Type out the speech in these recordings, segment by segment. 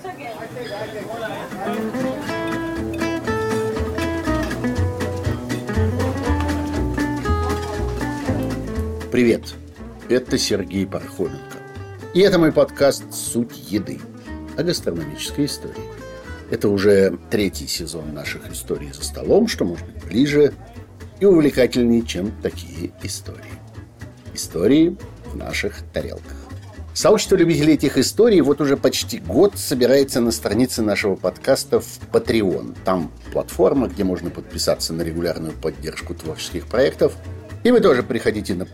Привет, это Сергей Пархоменко. И это мой подкаст «Суть еды» о гастрономической истории. Это уже 3-й сезон наших историй за столом, что может быть ближе и увлекательнее, чем такие истории. Истории в наших тарелках. Сообщество любителей этих историй вот уже почти год собирается на странице нашего подкаста в Patreon. Там платформа, где можно подписаться на регулярную поддержку творческих проектов. И вы тоже приходите на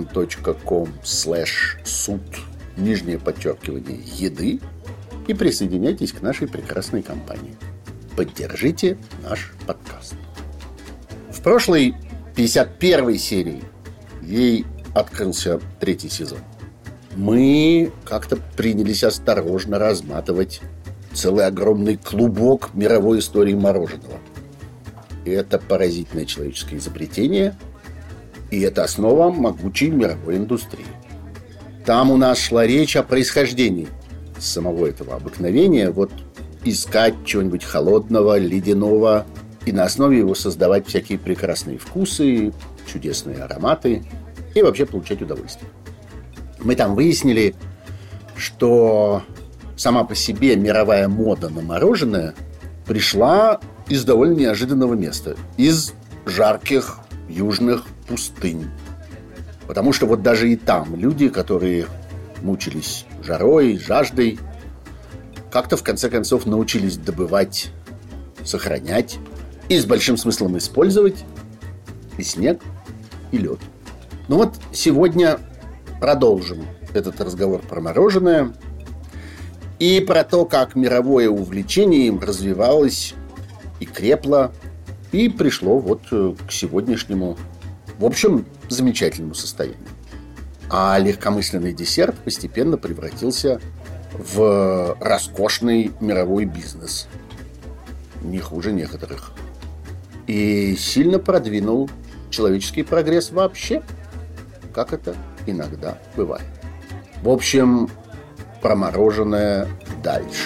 patreon.com/суд_еды и присоединяйтесь к нашей прекрасной компании. Поддержите наш подкаст. В прошлой 51-й серии ей открылся 3-й сезон. Мы как-то принялись осторожно разматывать целый огромный клубок мировой истории мороженого. И это поразительное человеческое изобретение, и это основа могучей мировой индустрии. Там у нас шла речь о происхождении самого этого обыкновения. Вот искать чего-нибудь холодного, ледяного, и на основе его создавать всякие прекрасные вкусы, чудесные ароматы и вообще получать удовольствие. Мы там выяснили, что сама по себе мировая мода на мороженое пришла из довольно неожиданного места, из жарких южных пустынь. Потому что вот даже и там люди, которые мучились жарой, жаждой, как-то в конце концов научились добывать, сохранять и с большим смыслом использовать и снег, и лед. Ну вот сегодня продолжим этот разговор про мороженое и про то, как мировое увлечение им развивалось и крепло, и пришло вот к сегодняшнему, в общем, замечательному состоянию. А легкомысленный десерт постепенно превратился в роскошный мировой бизнес, не хуже некоторых, и сильно продвинул человеческий прогресс вообще, как это иногда бывает. В общем, про мороженое дальше.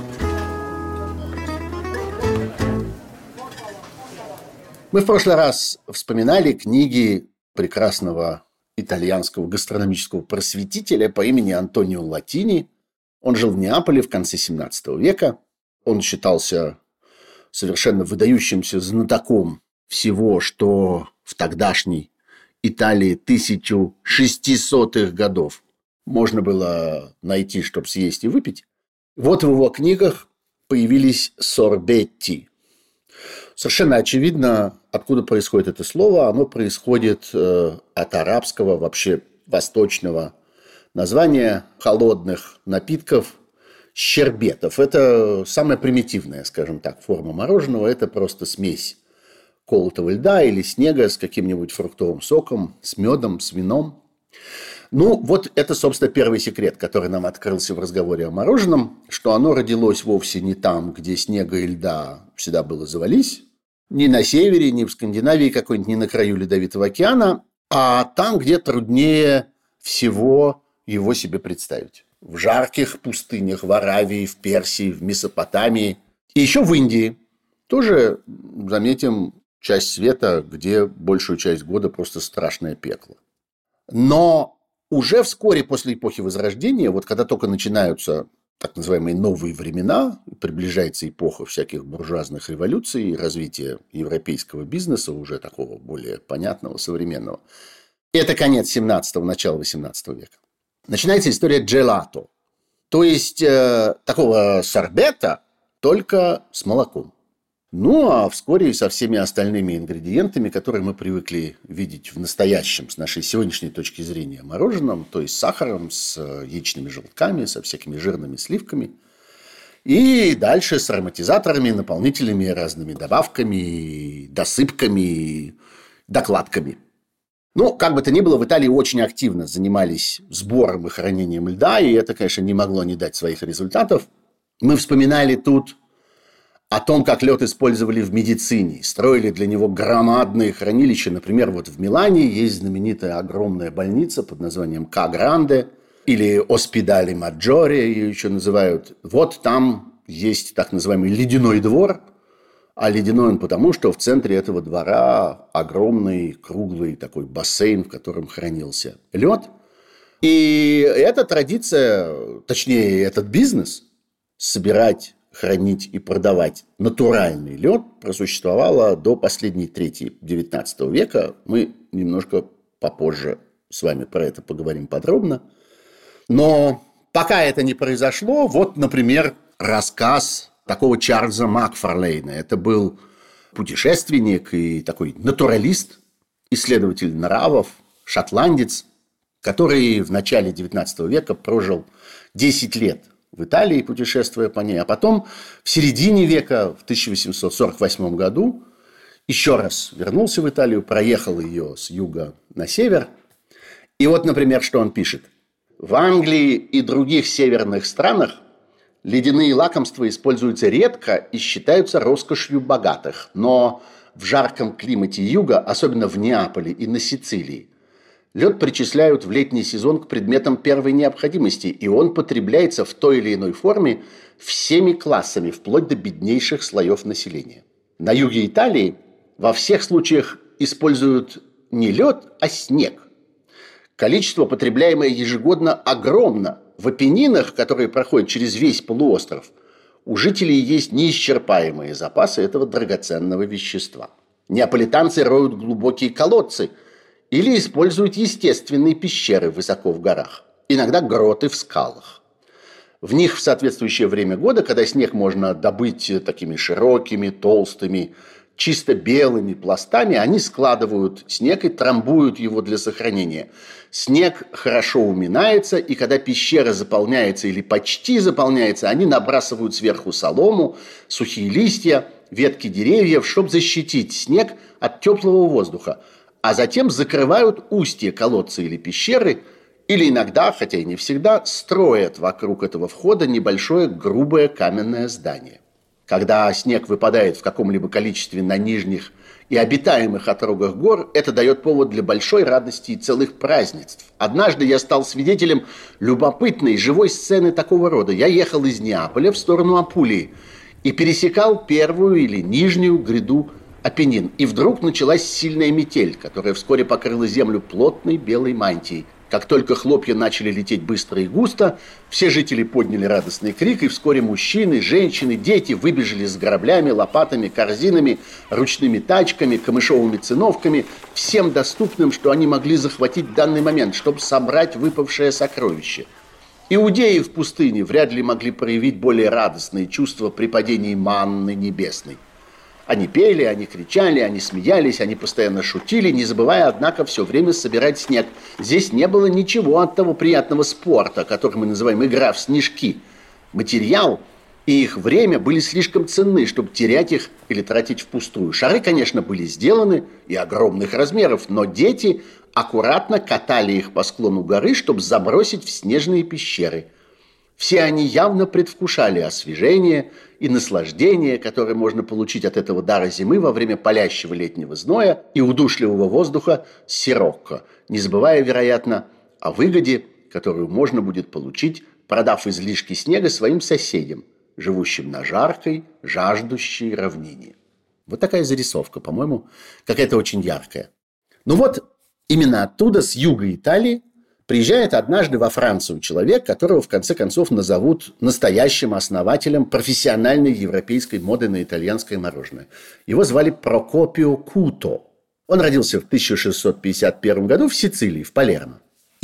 Мы в прошлый раз вспоминали книги прекрасного итальянского гастрономического просветителя по имени Антонио Латини. Он жил в Неаполе в конце 17 века. Он считался совершенно выдающимся знатоком всего, что в тогдашней Италии 1600-х годов можно было найти, чтобы съесть и выпить. Вот в его книгах появились сорбетти. Совершенно очевидно, откуда происходит это слово. Оно происходит от арабского, вообще восточного названия холодных напитков щербетов. Это самая примитивная, скажем так, форма мороженого. Это просто смесь колотого льда или снега с каким-нибудь фруктовым соком, с медом, с вином. Ну, вот это, собственно, первый секрет, который нам открылся в разговоре о мороженом, что оно родилось вовсе не там, где снега и льда всегда было завались, ни на севере, ни в Скандинавии какой-нибудь, ни на краю Ледовитого океана, а там, где труднее всего его себе представить. В жарких пустынях, в Аравии, в Персии, в Месопотамии. И еще в Индии. Тоже, заметим, часть света, где большую часть года просто страшное пекло. Но уже вскоре после эпохи Возрождения, вот когда только начинаются так называемые новые времена, приближается эпоха всяких буржуазных революций, развития европейского бизнеса, уже такого более понятного, современного. Это конец 17-го, начало 18 века. Начинается история джелато, то есть такого сорбета, только с молоком. Ну, а вскоре и со всеми остальными ингредиентами, которые мы привыкли видеть в настоящем, с нашей сегодняшней точки зрения, мороженом, то есть с сахаром, с яичными желтками, со всякими жирными сливками. И дальше с ароматизаторами, наполнителями, разными добавками, досыпками, докладками. Ну, как бы то ни было, в Италии очень активно занимались сбором и хранением льда, и это, конечно, не могло не дать своих результатов. Мы вспоминали тут о том, как лед использовали в медицине, строили для него громадные хранилища. Например, вот в Милане есть знаменитая огромная больница под названием Ка Гранде или Оспидали Маджоре, ее еще называют. Вот там есть так называемый ледяной двор, а ледяной он потому, что в центре этого двора огромный круглый такой бассейн, в котором хранился лед. И эта традиция, точнее, этот бизнес собирать, хранить и продавать натуральный лед просуществовала до последней трети XIX века. Мы немножко попозже с вами про это поговорим подробно. Но пока это не произошло, вот, например, рассказ такого Чарльза Макфарлейна. Это был путешественник и такой натуралист, исследователь нравов, шотландец, который в начале XIX века прожил 10 лет в Италии, путешествуя по ней, а потом в середине века, в 1848 году, еще раз вернулся в Италию, проехал ее с юга на север. И вот, например, что он пишет. В Англии и других северных странах ледяные лакомства используются редко и считаются роскошью богатых. Но в жарком климате юга, особенно в Неаполе и на Сицилии, лед причисляют в летний сезон к предметам первой необходимости, и он потребляется в той или иной форме всеми классами, вплоть до беднейших слоев населения. На юге Италии во всех случаях используют не лед, а снег. Количество, потребляемое ежегодно, огромно. В Апеннинах, которые проходят через весь полуостров, у жителей есть неисчерпаемые запасы этого драгоценного вещества. Неаполитанцы роют глубокие колодцы или используют естественные пещеры высоко в горах, иногда гроты в скалах. В них в соответствующее время года, когда снег можно добыть такими широкими, толстыми, чисто белыми пластами, они складывают снег и трамбуют его для сохранения. Снег хорошо уминается, и когда пещера заполняется или почти заполняется, они набрасывают сверху солому, сухие листья, ветки деревьев, чтобы защитить снег от теплого воздуха, а затем закрывают устье колодца или пещеры, или иногда, хотя и не всегда, строят вокруг этого входа небольшое грубое каменное здание. Когда снег выпадает в каком-либо количестве на нижних и обитаемых отрогах гор, это дает повод для большой радости и целых празднеств. Однажды я стал свидетелем любопытной живой сцены такого рода. Я ехал из Неаполя в сторону Апулии и пересекал первую или нижнюю гряду Апеннин. И вдруг началась сильная метель, которая вскоре покрыла землю плотной белой мантией. Как только хлопья начали лететь быстро и густо, все жители подняли радостный крик, и вскоре мужчины, женщины, дети выбежали с граблями, лопатами, корзинами, ручными тачками, камышовыми циновками, всем доступным, что они могли захватить в данный момент, чтобы собрать выпавшее сокровище. Иудеи в пустыне вряд ли могли проявить более радостные чувства при падении манны небесной. Они пели, они кричали, они смеялись, они постоянно шутили, не забывая, однако, все время собирать снег. Здесь не было ничего от того приятного спорта, который мы называем игра в снежки. Материал и их время были слишком ценны, чтобы терять их или тратить впустую. Шары, конечно, были сделаны и огромных размеров, но дети аккуратно катали их по склону горы, чтобы забросить в снежные пещеры. Все они явно предвкушали освежение и наслаждение, которое можно получить от этого дара зимы во время палящего летнего зноя и удушливого воздуха сирокко, не забывая, вероятно, о выгоде, которую можно будет получить, продав излишки снега своим соседям, живущим на жаркой, жаждущей равнине. Вот такая зарисовка, по-моему, какая-то очень яркая. Ну вот, именно оттуда, с юга Италии, приезжает однажды во Францию человек, которого в конце концов назовут настоящим основателем профессиональной европейской моды на итальянское мороженое. Его звали Прокопио Куто. Он родился в 1651 году в Сицилии, в Палермо.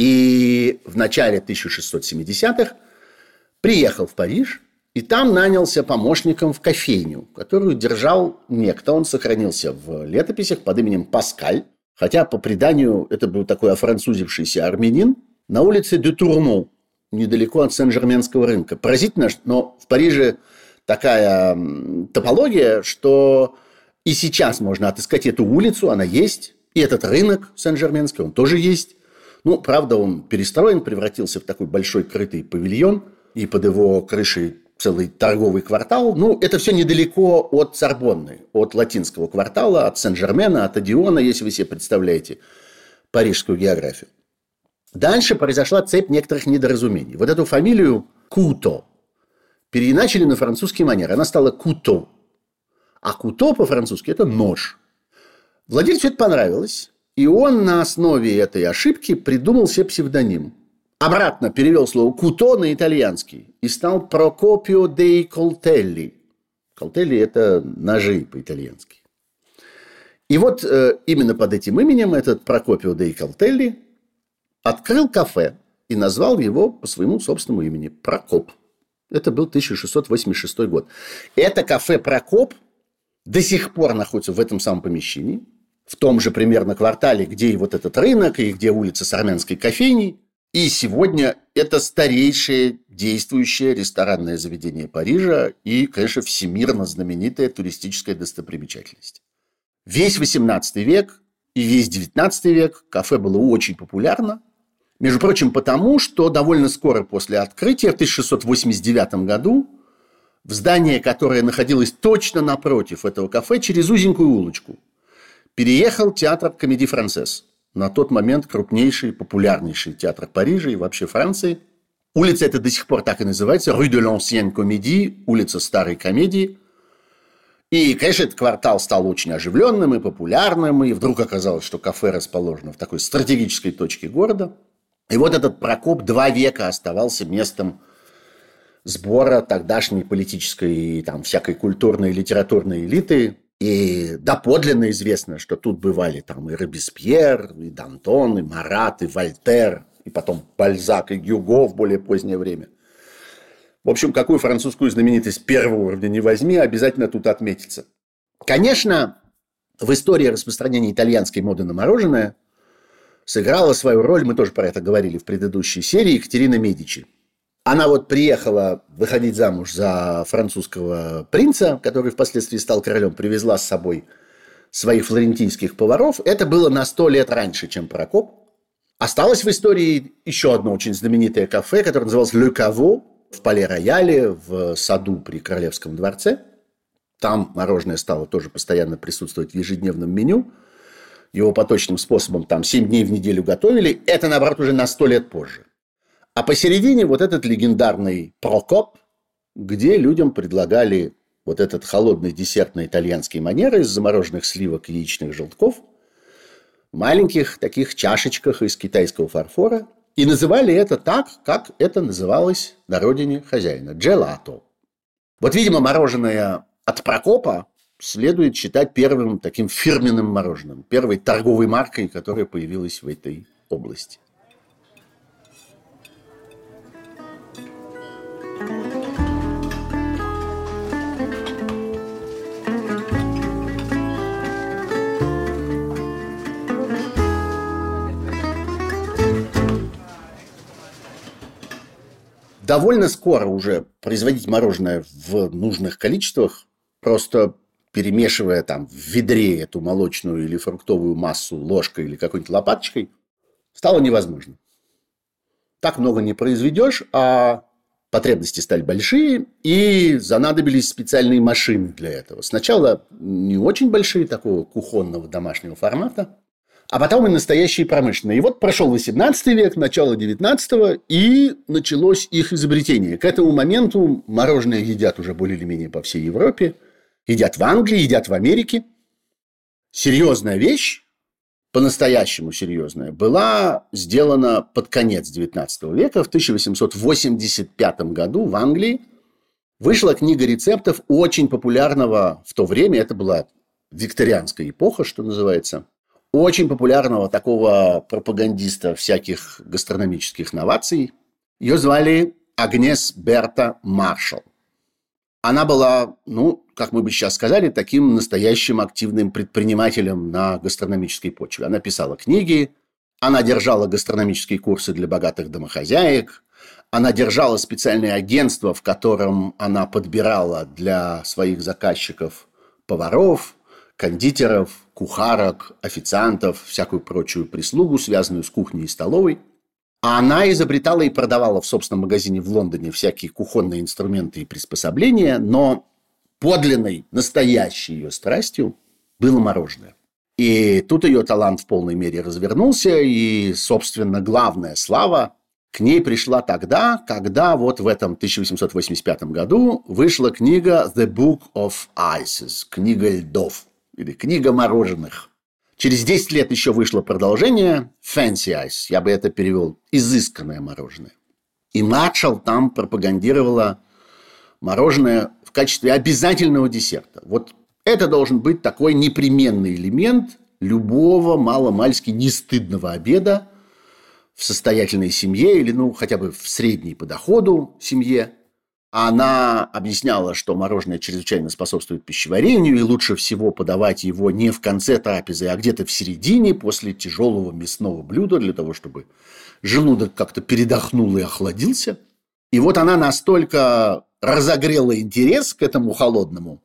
И в начале 1670-х приехал в Париж и там нанялся помощником в кофейню, которую держал некто. Он сохранился в летописях под именем Паскаль. Хотя, по преданию, это был такой офранцузившийся армянин на улице де Турну, недалеко от Сен-Жерменского рынка. Поразительно, но в Париже такая топология, что и сейчас можно отыскать эту улицу, она есть, и этот рынок Сен-Жерменский, он тоже есть. Ну, правда, он перестроен, превратился в такой большой крытый павильон, и под его крышей целый торговый квартал. Ну, это все недалеко от Сорбонны, от латинского квартала, от Сен-Жермена, от Одиона, если вы себе представляете парижскую географию. Дальше произошла цепь некоторых недоразумений. Вот эту фамилию Куто переиначили на французский манер. Она стала «куто». А «куто» по-французски – это нож. Владельцу это понравилось, и он на основе этой ошибки придумал себе псевдоним. Обратно перевел слово «куто» на итальянский и стал Прокопио дей Колтелли. Колтелли – это ножи по-итальянски. И вот именно под этим именем этот Прокопио дей Колтелли открыл кафе и назвал его по своему собственному имени – Прокоп. Это был 1686 год. Это кафе «Прокоп» до сих пор находится в этом самом помещении, в том же примерно квартале, где и вот этот рынок, и где улица с армянской кофейней. И сегодня это старейшее действующее ресторанное заведение Парижа и, конечно, всемирно знаменитая туристическая достопримечательность. Весь XVIII век и весь XIX век кафе было очень популярно. Между прочим, потому что довольно скоро после открытия, в 1689 году, в здание, которое находилось точно напротив этого кафе, через узенькую улочку, переехал театр Комедий Франсез. На тот момент крупнейший, популярнейший театр Парижа и вообще Франции. Улица эта до сих пор так и называется, Rue de l'Ancienne Comédie, улица Старой Комедии. И, конечно, этот квартал стал очень оживленным и популярным, и вдруг оказалось, что кафе расположено в такой стратегической точке города. И вот этот Прокоп 2 века оставался местом сбора тогдашней политической и там всякой культурной и литературной элиты. И доподлинно известно, что тут бывали там и Робеспьер, и Д'Антон, и Марат, и Вольтер, и потом Бальзак, и Гюго в более позднее время. В общем, какую французскую знаменитость первого уровня не возьми, обязательно тут отметится. Конечно, в истории распространения итальянской моды на мороженое сыграла свою роль, мы тоже про это говорили в предыдущей серии, Екатерина Медичи. Она вот приехала выходить замуж за французского принца, который впоследствии стал королем, привезла с собой своих флорентийских поваров. Это было на 100 лет раньше, чем Прокоп. Осталось в истории еще одно очень знаменитое кафе, которое называлось «Le Caveau» в Пале-Рояле, в саду при Королевском дворце. Там мороженое стало тоже постоянно присутствовать в ежедневном меню. Его поточным способом там 7 дней в неделю готовили. Это, наоборот, уже на 100 лет позже. А посередине вот этот легендарный Прокоп, где людям предлагали вот этот холодный десерт на итальянские манеры из замороженных сливок и яичных желтков в маленьких таких чашечках из китайского фарфора. И называли это так, как это называлось на родине хозяина – джелато. Вот, видимо, мороженое от Прокопа следует считать первым таким фирменным мороженым, первой торговой маркой, которая появилась в этой области. Довольно скоро уже производить мороженое в нужных количествах, просто перемешивая там в ведре эту молочную или фруктовую массу ложкой или какой-нибудь лопаточкой, стало невозможно. Так много не произведешь, а потребности стали большие, и занадобились специальные машины для этого. Сначала не очень большие, такого кухонного домашнего формата, а потом и настоящие промышленные. И вот прошел 18 век, начало 19-го, и началось их изобретение. К этому моменту мороженое едят уже более или менее по всей Европе. Едят в Англии, едят в Америке. Серьезная вещь, по-настоящему серьезная, была сделана под конец 19 века. В 1885 году в Англии вышла книга рецептов очень популярного в то время, это была викторианская эпоха, что называется, очень популярного такого пропагандиста всяких гастрономических новаций. Ее звали Агнес Берта Маршалл. Она была, как мы бы сейчас сказали, таким настоящим активным предпринимателем на гастрономической почве. Она писала книги, она держала гастрономические курсы для богатых домохозяек, она держала специальное агентство, в котором она подбирала для своих заказчиков поваров, кондитеров, кухарок, официантов, всякую прочую прислугу, связанную с кухней и столовой. А она изобретала и продавала в собственном магазине в Лондоне всякие кухонные инструменты и приспособления, но подлинной, настоящей ее страстью было мороженое. И тут ее талант в полной мере развернулся, и, собственно, главная слава к ней пришла тогда, когда вот в этом 1885 году вышла книга «The Book of Ices», книга льдов или книга мороженых. Через 10 лет еще вышло продолжение «Fancy Ice», я бы это перевел «изысканное мороженое». И Маршалл там пропагандировала мороженое в качестве обязательного десерта. Вот это должен быть такой непременный элемент любого маломальски нестыдного обеда в состоятельной семье или, хотя бы в средней по доходу семье. Она объясняла, что мороженое чрезвычайно способствует пищеварению, и лучше всего подавать его не в конце трапезы, а где-то в середине, после тяжелого мясного блюда, для того, чтобы желудок как-то передохнул и охладился. И вот она настолько разогрела интерес к этому холодному,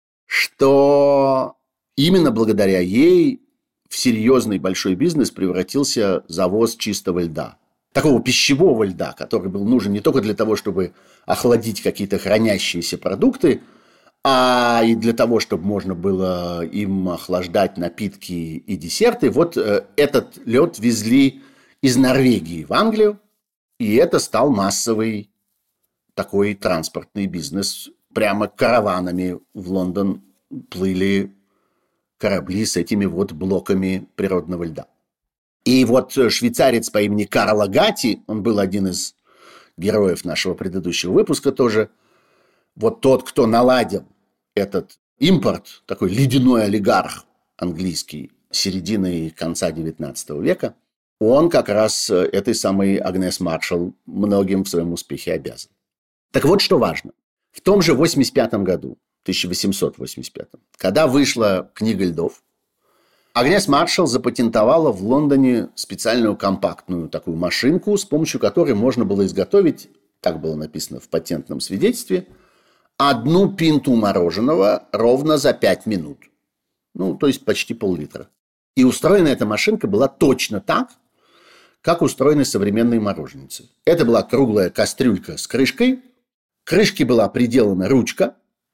что именно благодаря ей в серьезный большой бизнес превратился завоз чистого льда. Такого пищевого льда, который был нужен не только для того, чтобы охладить какие-то хранящиеся продукты, а и для того, чтобы можно было им охлаждать напитки и десерты. Вот этот лед везли из Норвегии в Англию, и это стал массовый такой транспортный бизнес. Прямо караванами в Лондон плыли корабли с этими вот блоками природного льда. И вот швейцарец по имени Карло Гатти, он был один из героев нашего предыдущего выпуска тоже, вот тот, кто наладил этот импорт, такой ледяной олигарх английский середины и конца XIX века, он как раз этой самой Агнес Маршалл многим в своем успехе обязан. Так вот, что важно. В том же 1985 году, 1885, когда вышла книга льдов, Агнес Маршалл запатентовала в Лондоне специальную компактную такую машинку, с помощью которой можно было изготовить, так было написано в патентном свидетельстве, 1 пинту мороженого ровно за 5 минут. То есть почти пол-литра. И устроена эта машинка была точно так, как устроены современные мороженицы. Это была круглая кастрюлька с крышкой. К крышке была приделана ручка.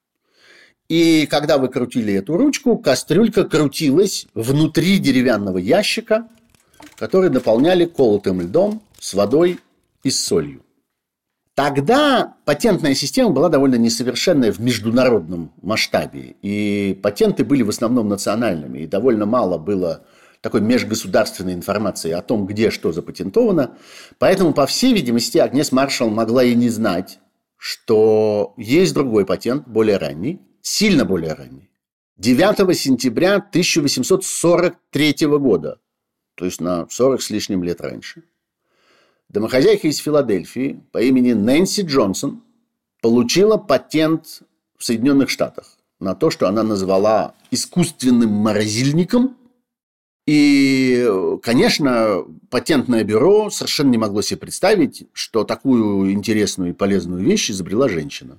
И когда вы крутили эту ручку, кастрюлька крутилась внутри деревянного ящика, который наполняли колотым льдом с водой и с солью. Тогда патентная система была довольно несовершенная в международном масштабе. И патенты были в основном национальными. И довольно мало было такой межгосударственной информации о том, где что запатентовано. Поэтому, по всей видимости, Агнес Маршалл могла и не знать, что есть другой патент, более ранний, сильно более ранний. 9 сентября 1843 года, то есть на 40 с лишним лет раньше, домохозяйка из Филадельфии по имени Нэнси Джонсон получила патент в Соединенных Штатах на то, что она назвала искусственным морозильником. И, конечно, патентное бюро совершенно не могло себе представить, что такую интересную и полезную вещь изобрела женщина.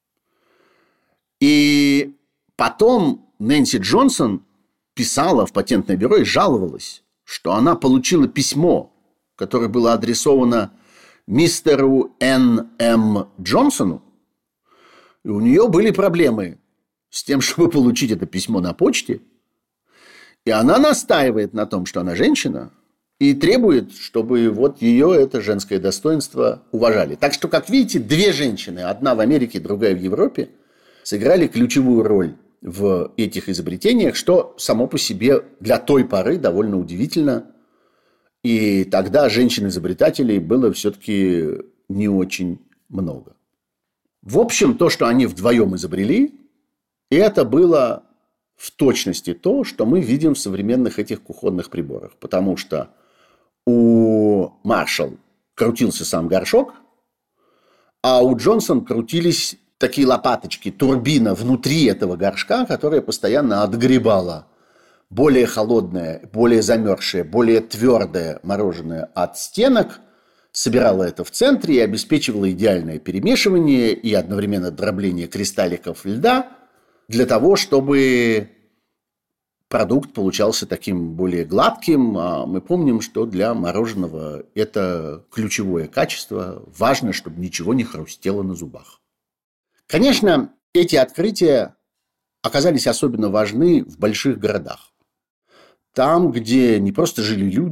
И потом Нэнси Джонсон писала в патентное бюро и жаловалась, что она получила письмо, которое было адресовано мистеру Н.М. Джонсону, и у нее были проблемы с тем, чтобы получить это письмо на почте. И она настаивает на том, что она женщина, и требует, чтобы вот ее это женское достоинство уважали. Так что, как видите, 2 женщины, одна в Америке, другая в Европе, сыграли ключевую роль в этих изобретениях, что само по себе для той поры довольно удивительно. И тогда женщин-изобретателей было все-таки не очень много. В общем, то, что они вдвоем изобрели, это было в точности то, что мы видим в современных этих кухонных приборах. Потому что у Маршалл крутился сам горшок, а у Джонсон крутились такие лопаточки, турбина внутри этого горшка, которая постоянно отгребала более холодное, более замерзшее, более твердое мороженое от стенок, собирала это в центре и обеспечивала идеальное перемешивание и одновременно дробление кристалликов льда для того, чтобы продукт получался таким более гладким. А мы помним, что для мороженого это ключевое качество. Важно, чтобы ничего не хрустело на зубах. Конечно, эти открытия оказались особенно важны в больших городах. Там, где не просто жили люди,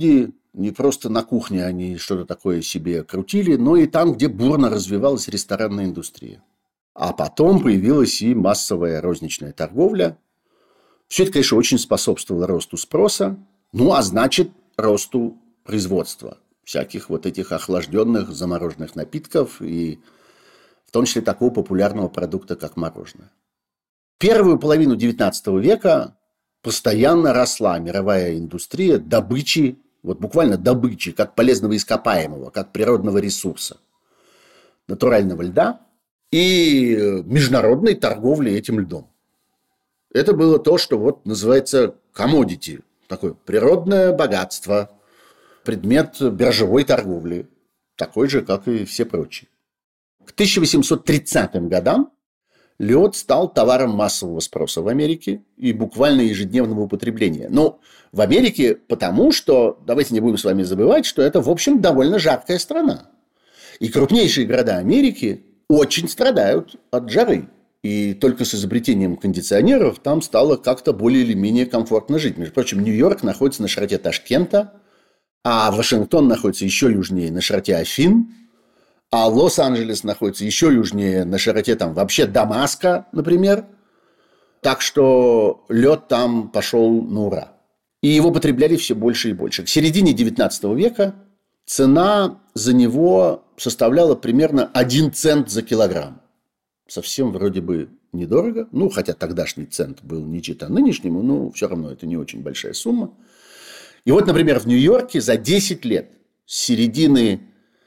Не просто на кухне они что-то такое себе крутили, но и там, где бурно развивалась ресторанная индустрия. А потом появилась и массовая розничная торговля. Все это, конечно, очень способствовало росту спроса, ну, а значит, росту производства всяких вот этих охлажденных замороженных напитков и в том числе такого популярного продукта, как мороженое. Первую половину XIX века постоянно росла мировая индустрия добычи, вот буквально добычи, как полезного ископаемого, как природного ресурса, натурального льда и международной торговли этим льдом. Это было то, что вот называется commodity, такое природное богатство, предмет биржевой торговли, такой же, как и все прочие. К 1830 годам лед стал товаром массового спроса в Америке и буквально ежедневного употребления. Но в Америке потому, что, давайте не будем с вами забывать, что это, в общем, довольно жаркая страна. И крупнейшие города Америки очень страдают от жары. И только с изобретением кондиционеров там стало как-то более или менее комфортно жить. Между прочим, Нью-Йорк находится на широте Ташкента, а Вашингтон находится еще южнее на широте Афин, а Лос-Анджелес находится еще южнее на широте там вообще Дамаска, например. Так что лед там пошел на ура. И его потребляли все больше и больше. К середине XIX века цена за него составляла примерно 1 цент за килограмм. Совсем вроде бы недорого. Ну, хотя тогдашний цент был не чета нынешнему, но все равно это не очень большая сумма. И вот, например, в Нью-Йорке за 10 лет с середины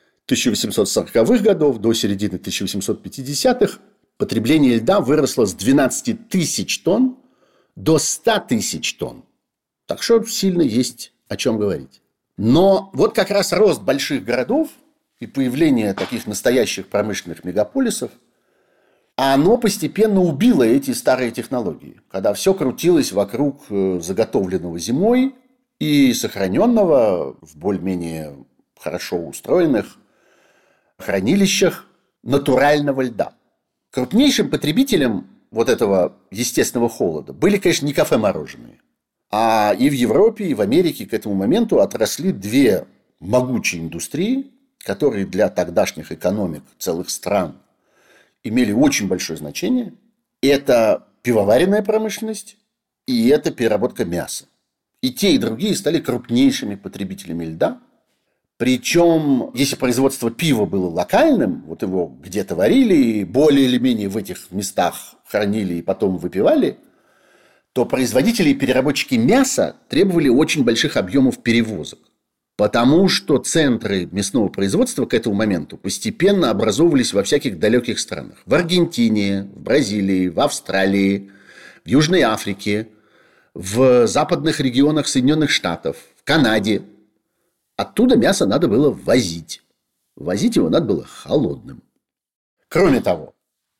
1840-х годов до середины 1850-х потребление льда выросло с 12 тысяч тонн до 100 тысяч тонн. Так что сильно есть о чем говорить. Но вот как раз рост больших городов и появление таких настоящих промышленных мегаполисов, оно постепенно убило эти старые технологии, когда все крутилось вокруг заготовленного зимой и сохраненного в более-менее хорошо устроенных хранилищах натурального льда. Крупнейшим потребителем вот этого естественного холода были, конечно, не кафе-мороженые. А и в Европе, и в Америке к этому моменту отросли две могучие индустрии, которые для тогдашних экономик целых стран имели очень большое значение. Это пивоваренная промышленность и это переработка мяса. И те, и другие стали крупнейшими потребителями льда. Причем, если производство пива было локальным, вот его где-то варили, и более или менее в этих местах хранили и потом выпивали, то производители и переработчики мяса требовали очень больших объемов перевозок. Потому что центры мясного производства к этому моменту постепенно образовывались во всяких далеких странах. В Аргентине, в Бразилии, в Австралии, в Южной Африке, в западных регионах Соединенных Штатов, в Канаде. Оттуда мясо надо было возить. Возить его надо было холодным. Кроме того,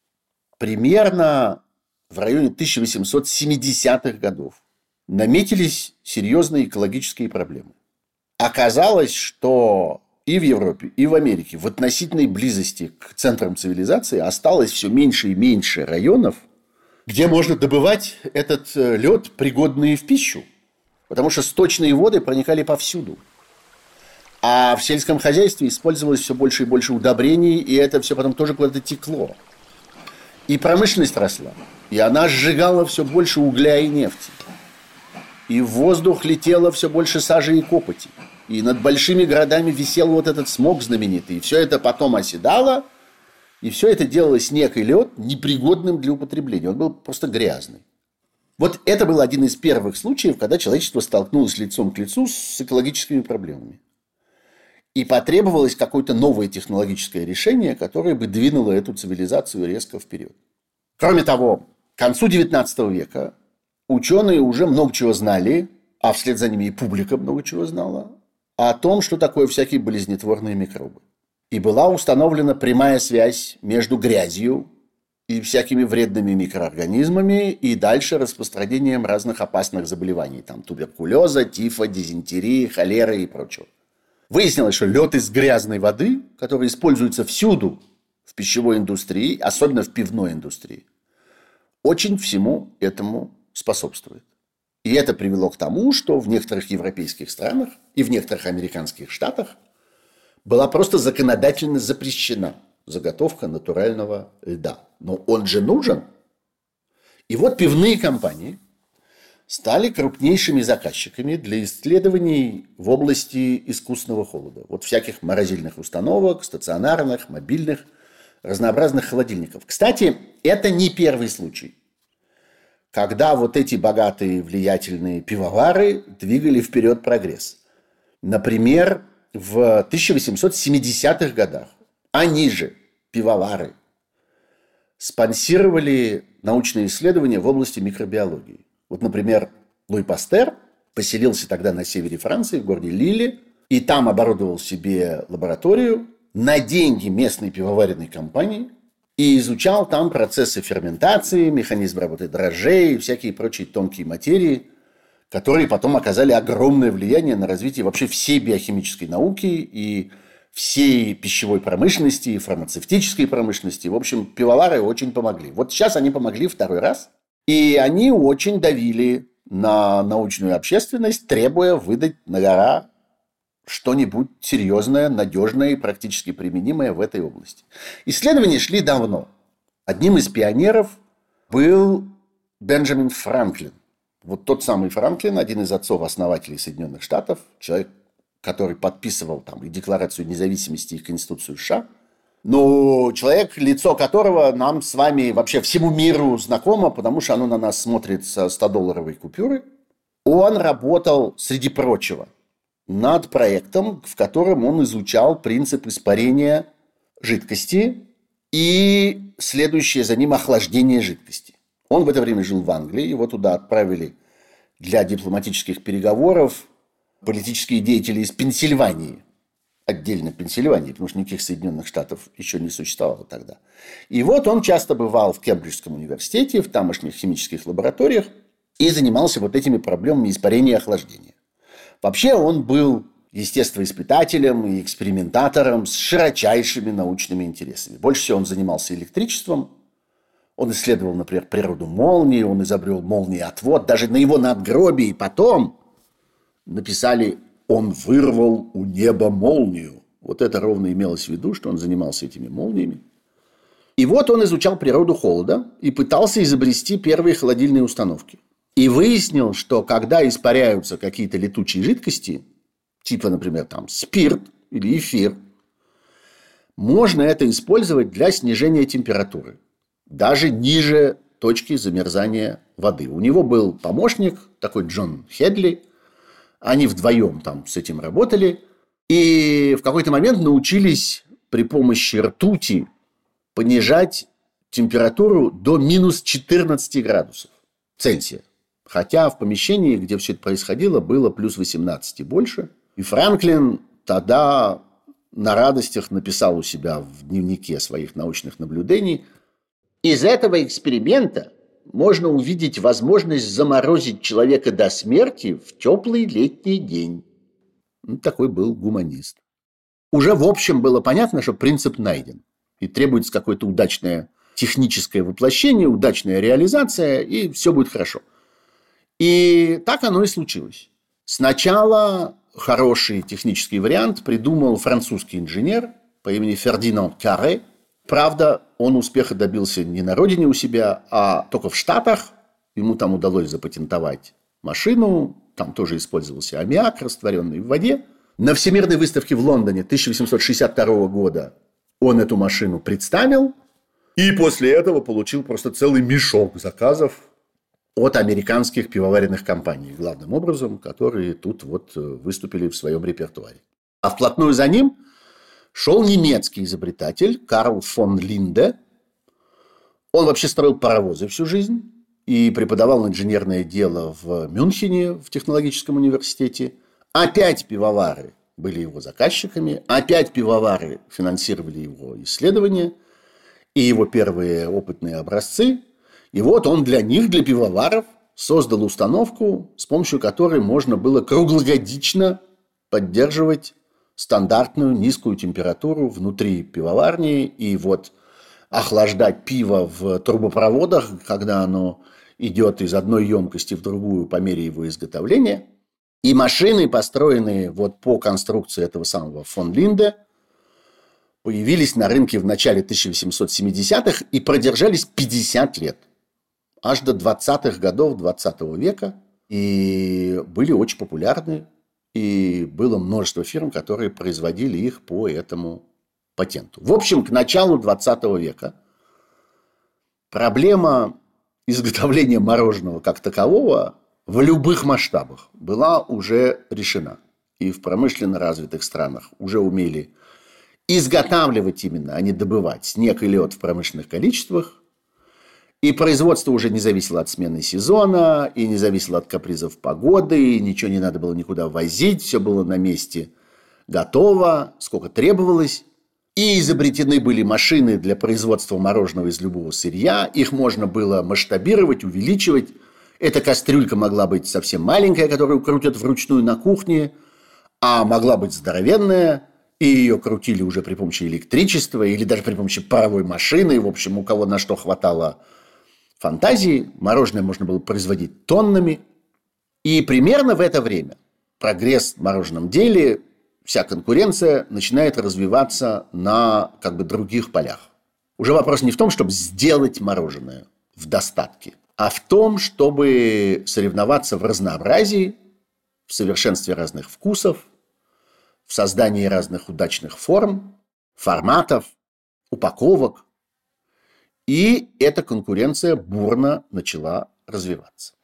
примерно в районе 1870-х годов наметились серьезные экологические проблемы. Оказалось, что и в Европе, и в Америке в относительной близости к центрам цивилизации осталось все меньше и меньше районов, где можно добывать этот лед, пригодный в пищу. Потому что сточные воды проникали повсюду. А в сельском хозяйстве использовалось все больше и больше удобрений, и это все потом тоже куда-то текло. И промышленность росла, и она сжигала все больше угля и нефти. И в воздух летело все больше сажи и копоти. И над большими городами висел вот этот смог знаменитый. И все это потом оседало, и все это делало снег и лед непригодным для употребления. Он был просто грязный. Вот это был один из первых случаев, когда человечество столкнулось лицом к лицу с экологическими проблемами. И потребовалось какое-то новое технологическое решение, которое бы двинуло эту цивилизацию резко вперед. Кроме того, к концу XIX века ученые уже много чего знали, а вслед за ними и публика много чего знала, о том, что такое всякие болезнетворные микробы. И была установлена прямая связь между грязью и всякими вредными микроорганизмами и дальше распространением разных опасных заболеваний. Там туберкулеза, тифа, дизентерии, холеры и прочего. Выяснилось, что лед из грязной воды, который используется всюду в пищевой индустрии, особенно в пивной индустрии, очень всему этому способствует. И это привело к тому, что в некоторых европейских странах и в некоторых американских штатах была просто законодательно запрещена заготовка натурального льда. Но он же нужен. И вот пивные компании стали крупнейшими заказчиками для исследований в области искусственного холода. Вот всяких морозильных установок, стационарных, мобильных, разнообразных холодильников. Кстати, это не первый случай, когда вот эти богатые, влиятельные пивовары двигали вперед прогресс. Например, в 1870-х годах они же, пивовары, спонсировали научные исследования в области микробиологии. Вот, например, Луи Пастер поселился тогда на севере Франции, в городе Лилле, и там оборудовал себе лабораторию на деньги местной пивоваренной компании и изучал там процессы ферментации, механизм работы дрожжей и всякие прочие тонкие материи, которые потом оказали огромное влияние на развитие вообще всей биохимической науки и всей пищевой промышленности, и фармацевтической промышленности. В общем, пивовары очень помогли. Вот сейчас они помогли второй раз. И они очень давили на научную общественность, требуя выдать на гора что-нибудь серьезное, надежное и практически применимое в этой области. Исследования шли давно. Одним из пионеров был Бенджамин Франклин. Вот тот самый Франклин, один из отцов-основателей Соединенных Штатов, человек, который подписывал там и Декларацию независимости, и Конституцию США. Ну, человек, лицо которого нам с вами вообще всему миру знакомо, потому что оно на нас смотрит со 100-долларовой купюры. Он работал, среди прочего, над проектом, в котором он изучал принцип испарения жидкости и следующее за ним охлаждение жидкости. Он в это время жил в Англии, его туда отправили для дипломатических переговоров политические деятели из Пенсильвании. Отдельно Пенсильвании, потому что никаких Соединенных Штатов еще не существовало тогда. И вот он часто бывал в Кембриджском университете, в тамошних химических лабораториях и занимался вот этими проблемами испарения и охлаждения. Вообще он был естествоиспытателем и экспериментатором с широчайшими научными интересами. Больше всего он занимался электричеством. Он исследовал, например, природу молнии, он изобрел молниеотвод. Даже на его надгробии потом написали: «Он вырвал у неба молнию». Вот это ровно имелось в виду, что он занимался этими молниями. И вот он изучал природу холода и пытался изобрести первые холодильные установки. И выяснил, что когда испаряются какие-то летучие жидкости, типа, например, там спирт или эфир, можно это использовать для снижения температуры, даже ниже точки замерзания воды. У него был помощник, такой Джон Хедли. Они вдвоем там с этим работали. И в какой-то момент научились при помощи ртути понижать температуру до минус 14 градусов Цельсия. Хотя в помещении, где все это происходило, было плюс 18 и больше. И Франклин тогда на радостях написал у себя в дневнике своих научных наблюдений: «Из этого эксперимента можно увидеть возможность заморозить человека до смерти в теплый летний день». Ну, такой был гуманист. Уже в общем было понятно, что принцип найден. И требуется какое-то удачное техническое воплощение, удачная реализация, и все будет хорошо. И так оно и случилось. Сначала хороший технический вариант придумал французский инженер по имени Фердинанд Карре. Правда, он успеха добился не на родине у себя, а только в Штатах. Ему там удалось запатентовать машину. Там тоже использовался аммиак, растворенный в воде. На Всемирной выставке в Лондоне 1862 года он эту машину представил. И после этого получил просто целый мешок заказов от американских пивоваренных компаний, главным образом, которые тут вот выступили в своем репертуаре. А вплотную за ним шел немецкий изобретатель Карл фон Линде. Он вообще строил паровозы всю жизнь и преподавал инженерное дело в Мюнхене, в технологическом университете. Опять пивовары были его заказчиками, опять пивовары финансировали его исследования и его первые опытные образцы. И вот он для них, для пивоваров, создал установку, с помощью которой можно было круглогодично поддерживать стандартную низкую температуру внутри пивоварни и вот охлаждать пиво в трубопроводах, когда оно идет из одной емкости в другую по мере его изготовления. И машины, построенные вот по конструкции этого самого фон Линде, появились на рынке в начале 1870-х и продержались 50 лет. Аж до 20-х годов 20 века. И были очень популярны. И было множество фирм, которые производили их по этому патенту. В общем, к началу 20 века проблема изготовления мороженого как такового в любых масштабах была уже решена. И в промышленно развитых странах уже умели изготавливать именно, а не добывать снег и лед в промышленных количествах. И производство уже не зависело от смены сезона, и не зависело от капризов погоды, и ничего не надо было никуда возить, все было на месте готово, сколько требовалось. И изобретены были машины для производства мороженого из любого сырья, их можно было масштабировать, увеличивать. Эта кастрюлька могла быть совсем маленькая, которую крутят вручную на кухне, а могла быть здоровенная, и ее крутили уже при помощи электричества или даже при помощи паровой машины. В общем, у кого на что хватало фантазии, мороженое можно было производить тоннами. И примерно в это время прогресс в мороженом деле, вся конкуренция начинает развиваться на других полях. Уже вопрос не в том, чтобы сделать мороженое в достатке, а в том, чтобы соревноваться в разнообразии, в совершенстве разных вкусов, в создании разных удачных форм, форматов, упаковок. И эта конкуренция бурно начала развиваться.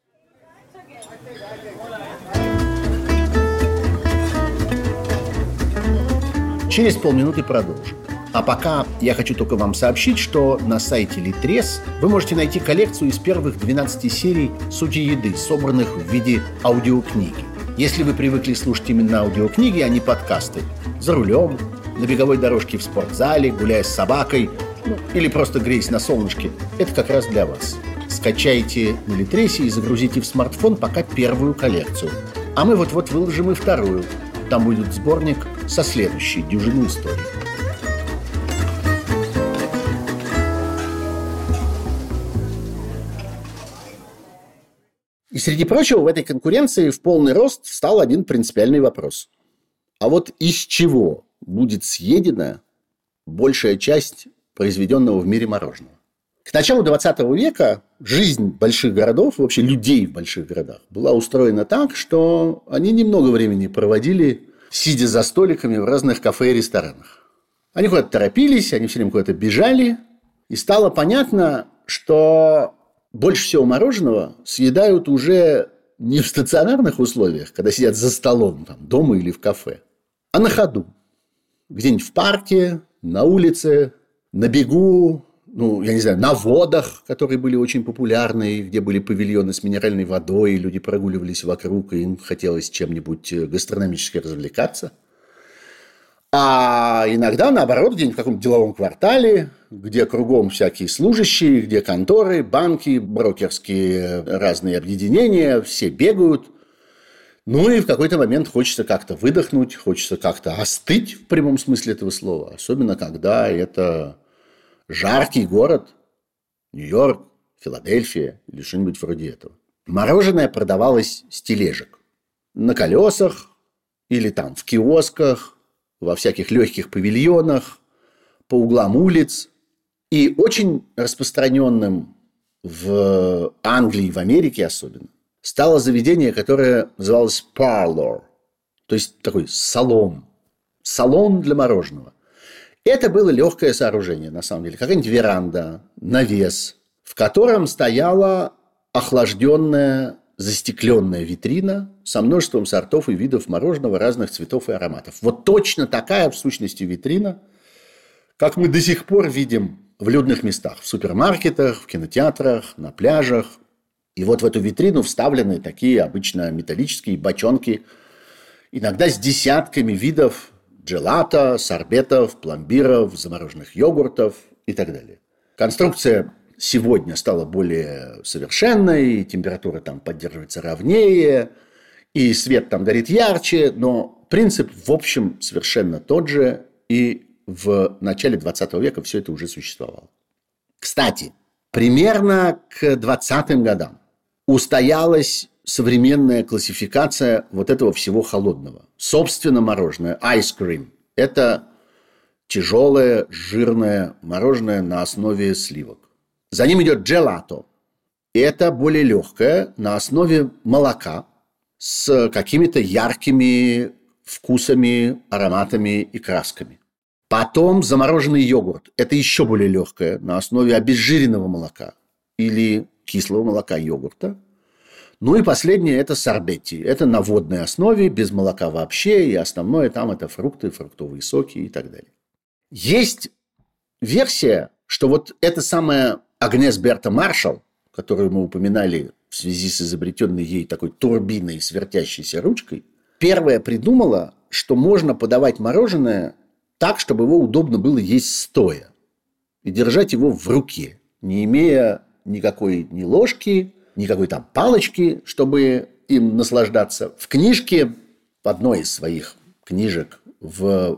Через полминуты продолжим. А пока я хочу только вам сообщить, что на сайте Литрес вы можете найти коллекцию из первых 12 серий «Сути еды», собранных в виде аудиокниги. Если вы привыкли слушать именно аудиокниги, а не подкасты, за рулем, на беговой дорожке в спортзале, гуляя с собакой, или просто греясь на солнышке, это как раз для вас. Скачайте на Литресе и загрузите в смартфон пока первую коллекцию. А мы вот-вот выложим и вторую. Там будет сборник со следующей дюжиной историй. И среди прочего в этой конкуренции в полный рост встал один принципиальный вопрос. А вот из чего будет съедена большая часть произведенного в мире мороженого? К началу 20 века жизнь больших городов, вообще людей в больших городах, была устроена так, что они немного времени проводили, сидя за столиками в разных кафе и ресторанах. Они куда-то торопились, они все время куда-то бежали, и стало понятно, что больше всего мороженого съедают уже не в стационарных условиях, когда сидят за столом, дома или в кафе, а на ходу. Где-нибудь в парке, на улице, на бегу, на водах, которые были очень популярны, где были павильоны с минеральной водой, и люди прогуливались вокруг, и им хотелось чем-нибудь гастрономически развлекаться. А иногда, наоборот, где-нибудь в каком-то деловом квартале, где кругом всякие служащие, где конторы, банки, брокерские разные объединения, все бегают. И в какой-то момент хочется как-то выдохнуть, хочется как-то остыть в прямом смысле этого слова. Особенно, когда это жаркий город, Нью-Йорк, Филадельфия или что-нибудь вроде этого. Мороженое продавалось с тележек. На колесах или в киосках, во всяких легких павильонах, по углам улиц. И очень распространенным в Англии, в Америке особенно, стало заведение, которое называлось parlour, то есть такой салон для мороженого. Это было легкое сооружение, на самом деле, какая-нибудь веранда, навес, в котором стояла охлажденная, застекленная витрина со множеством сортов и видов мороженого разных цветов и ароматов. Вот точно такая, в сущности, витрина, как мы до сих пор видим в людных местах, в супермаркетах, в кинотеатрах, на пляжах. И вот в эту витрину вставлены такие обычно металлические бочонки, иногда с десятками видов джелато, сорбетов, пломбиров, замороженных йогуртов и так далее. Конструкция сегодня стала более совершенной, температура поддерживается ровнее, и свет горит ярче, но принцип, в общем, совершенно тот же, и в начале 20 века все это уже существовало. Кстати, Примерно к 20-м годам устоялась современная классификация вот этого всего холодного. Собственно, мороженое, ice cream, это тяжелое, жирное мороженое на основе сливок. За ним идет джелато. Это более легкое, на основе молока, с какими-то яркими вкусами, ароматами и красками. Потом замороженный йогурт. Это еще более легкое, на основе обезжиренного молока или кислого молока йогурта. Ну и последнее – это сорбетти. Это на водной основе, без молока вообще, и основное там – это фрукты, фруктовые соки и так далее. Есть версия, что вот эта самая Агнес Берта Маршалл, которую мы упоминали в связи с изобретенной ей такой турбиной с вертящейся ручкой, первая придумала, что можно подавать мороженое так, чтобы его удобно было есть стоя и держать его в руке, не имея никакой ни ложки, никакой там палочки, чтобы им наслаждаться. В книжке, в одной из своих книжек в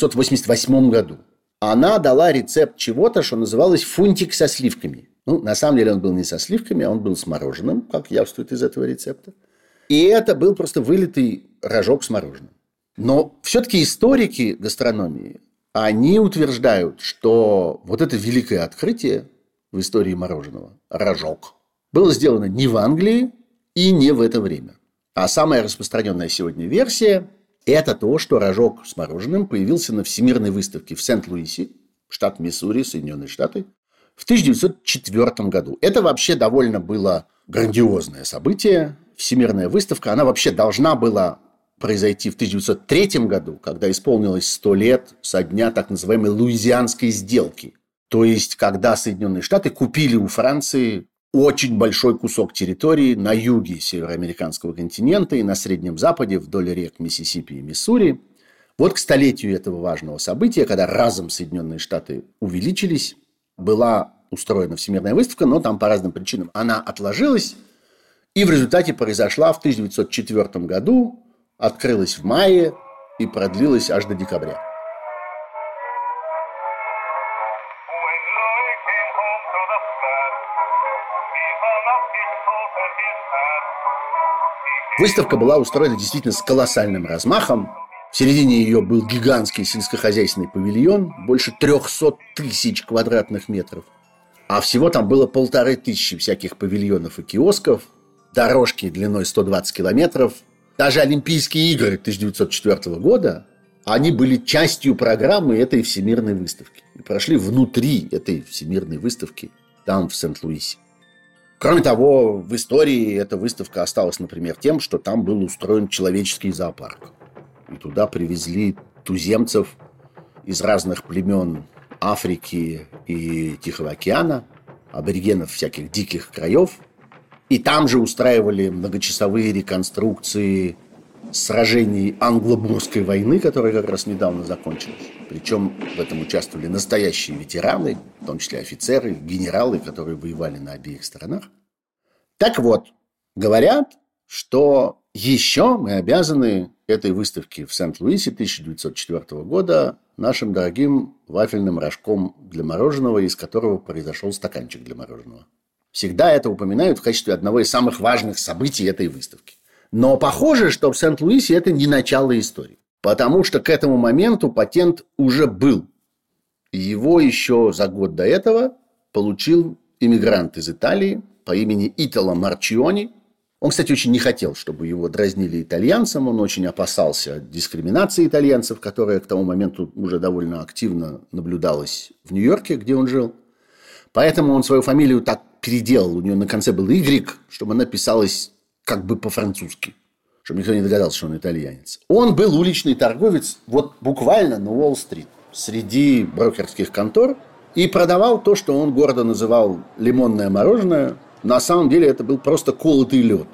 888 году, она дала рецепт чего-то, что называлось фунтик со сливками. Ну, на самом деле он был не со сливками, а он был с мороженым, как явствует из этого рецепта. И это был просто вылитый рожок с мороженым. Но все-таки историки гастрономии, они утверждают, что вот это великое открытие в истории мороженого, рожок, было сделано не в Англии и не в это время. А самая распространенная сегодня версия – это то, что рожок с мороженым появился на Всемирной выставке в Сент-Луисе, штат Миссури, Соединенные Штаты, в 1904 году. Это вообще довольно было грандиозное событие. Всемирная выставка, она вообще должна была произойти в 1903 году, когда исполнилось 100 лет со дня так называемой Луизианской сделки. То есть, когда Соединенные Штаты купили у Франции очень большой кусок территории на юге североамериканского континента и на Среднем Западе вдоль рек Миссисипи и Миссури. Вот к столетию этого важного события, когда разом Соединенные Штаты увеличились, была устроена Всемирная выставка, но там по разным причинам она отложилась. И в результате произошла в 1904 году, открылась в мае и продлилась аж до декабря. Выставка была устроена действительно с колоссальным размахом. В середине ее был гигантский сельскохозяйственный павильон, больше 300 тысяч квадратных метров. А всего там было 1500 всяких павильонов и киосков, дорожки длиной 120 километров. Даже Олимпийские игры 1904 года, они были частью программы этой всемирной выставки. И прошли внутри этой всемирной выставки, там, в Сент-Луисе. Кроме того, в истории эта выставка осталась, например, тем, что там был устроен человеческий зоопарк. И туда привезли туземцев из разных племен Африки и Тихого океана, аборигенов всяких диких краев. И там же устраивали многочасовые реконструкции сражений Англо-Бурской войны, которая как раз недавно закончилась. Причем в этом участвовали настоящие ветераны, в том числе офицеры, генералы, которые воевали на обеих сторонах. Так вот, говорят, что еще мы обязаны этой выставке в Сент-Луисе 1904 года нашим дорогим вафельным рожком для мороженого, из которого произошел стаканчик для мороженого. Всегда это упоминают в качестве одного из самых важных событий этой выставки. Но похоже, что в Сент-Луисе это не начало истории. Потому что к этому моменту патент уже был. И его еще за год до этого получил иммигрант из Италии по имени Итало Марчиони. Он, кстати, очень не хотел, чтобы его дразнили итальянцем. Он очень опасался дискриминации итальянцев, которая к тому моменту уже довольно активно наблюдалась в Нью-Йорке, где он жил. Поэтому он свою фамилию так переделал. У нее на конце был Y, чтобы она писалась как бы по-французски, чтобы никто не догадался, что он итальянец. Он был уличный торговец вот буквально на Уолл-стрит среди брокерских контор и продавал то, что он гордо называл лимонное мороженое. На самом деле это был просто колотый лед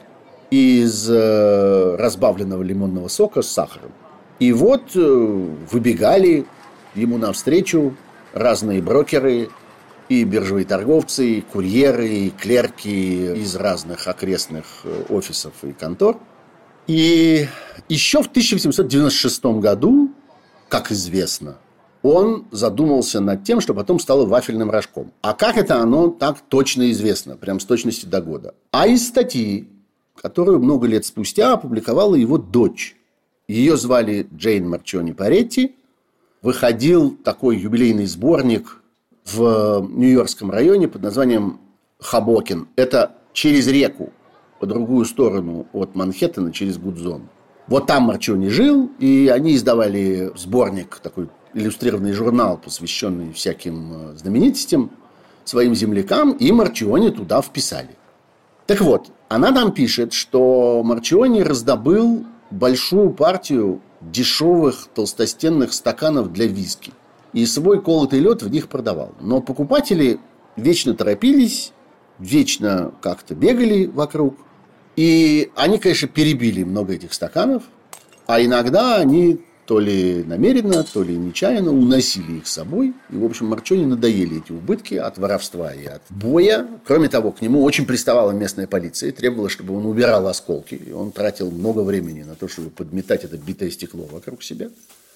из разбавленного лимонного сока с сахаром. И вот выбегали ему навстречу разные брокеры, и биржевые торговцы, и курьеры, и клерки из разных окрестных офисов и контор. И еще в 1896 году, как известно, он задумался над тем, что потом стало вафельным рожком. А как это оно так точно известно, прям с точностью до года? А из статьи, которую много лет спустя опубликовала его дочь. Ее звали Джейн Марчони Паретти. Выходил такой юбилейный сборник в Нью-Йоркском районе под названием Хобокин. Это через реку, по другую сторону от Манхэттена, через Гудзон. Вот там Марчони жил, и они издавали сборник, такой иллюстрированный журнал, посвященный всяким знаменитостям, своим землякам, и Марчони туда вписали. Так вот, она там пишет, что Марчони раздобыл большую партию дешевых толстостенных стаканов для виски. И свой колотый лед в них продавал. Но покупатели вечно торопились, вечно как-то бегали вокруг. И они, конечно, перебили много этих стаканов. А иногда они то ли намеренно, то ли нечаянно уносили их с собой. И, в общем, Марчони надоели эти убытки от воровства и от боя. Кроме того, к нему очень приставала местная полиция и требовала, чтобы он убирал осколки. И он тратил много времени на то, чтобы подметать это битое стекло вокруг себя.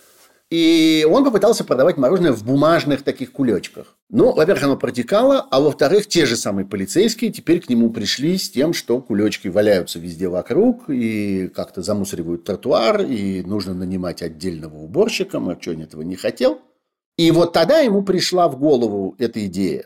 И он попытался продавать мороженое в бумажных таких кулечках. Ну, во-первых, оно протекало, а во-вторых, те же самые полицейские теперь к нему пришли с тем, что кулечки валяются везде вокруг и как-то замусоривают тротуар, и нужно нанимать отдельного уборщика. Марчони этого не хотел. И вот тогда ему пришла в голову эта идея,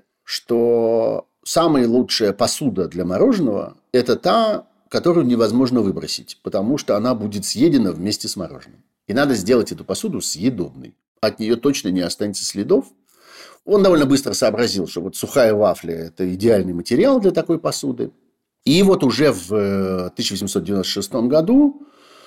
что самая лучшая посуда для мороженого – это та, которую невозможно выбросить, потому что она будет съедена вместе с мороженым. И надо сделать эту посуду съедобной. От нее точно не останется следов. Он довольно быстро сообразил, что вот сухая вафля – это идеальный материал для такой посуды. И вот уже в 1896 году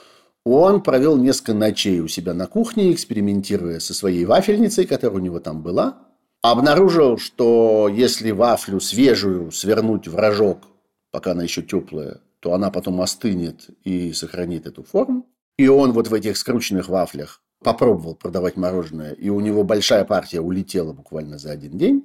он провел несколько ночей у себя на кухне, экспериментируя со своей вафельницей, которая у него там была. Обнаружил, что если вафлю свежую свернуть в рожок, пока она еще теплая, то она потом остынет и сохранит эту форму. И он вот в этих скрученных вафлях попробовал продавать мороженое, и у него большая партия улетела буквально за один день.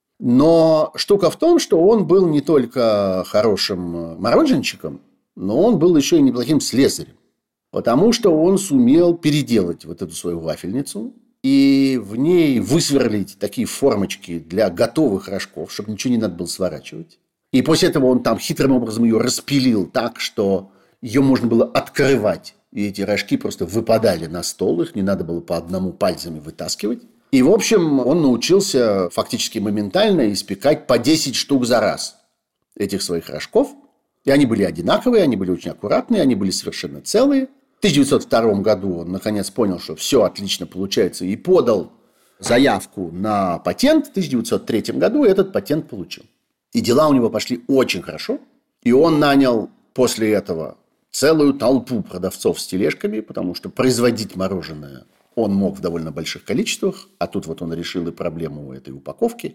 Но штука в том, что он был не только хорошим мороженщиком, но он был еще и неплохим слесарем. Потому что он сумел переделать вот эту свою вафельницу и в ней высверлить такие формочки для готовых рожков, чтобы ничего не надо было сворачивать. И после этого он там хитрым образом ее распилил так, что ее можно было открывать. И эти рожки просто выпадали на стол, их не надо было по одному пальцами вытаскивать. И, в общем, он научился фактически моментально испекать по 10 штук за раз этих своих рожков. И они были одинаковые, они были очень аккуратные, они были совершенно целые. В 1902 году он, наконец, понял, что все отлично получается, и подал заявку на патент. В 1903 году этот патент получил. И дела у него пошли очень хорошо. И он нанял после этого целую толпу продавцов с тележками, потому что производить мороженое он мог в довольно больших количествах, а тут вот он решил и проблему этой упаковки.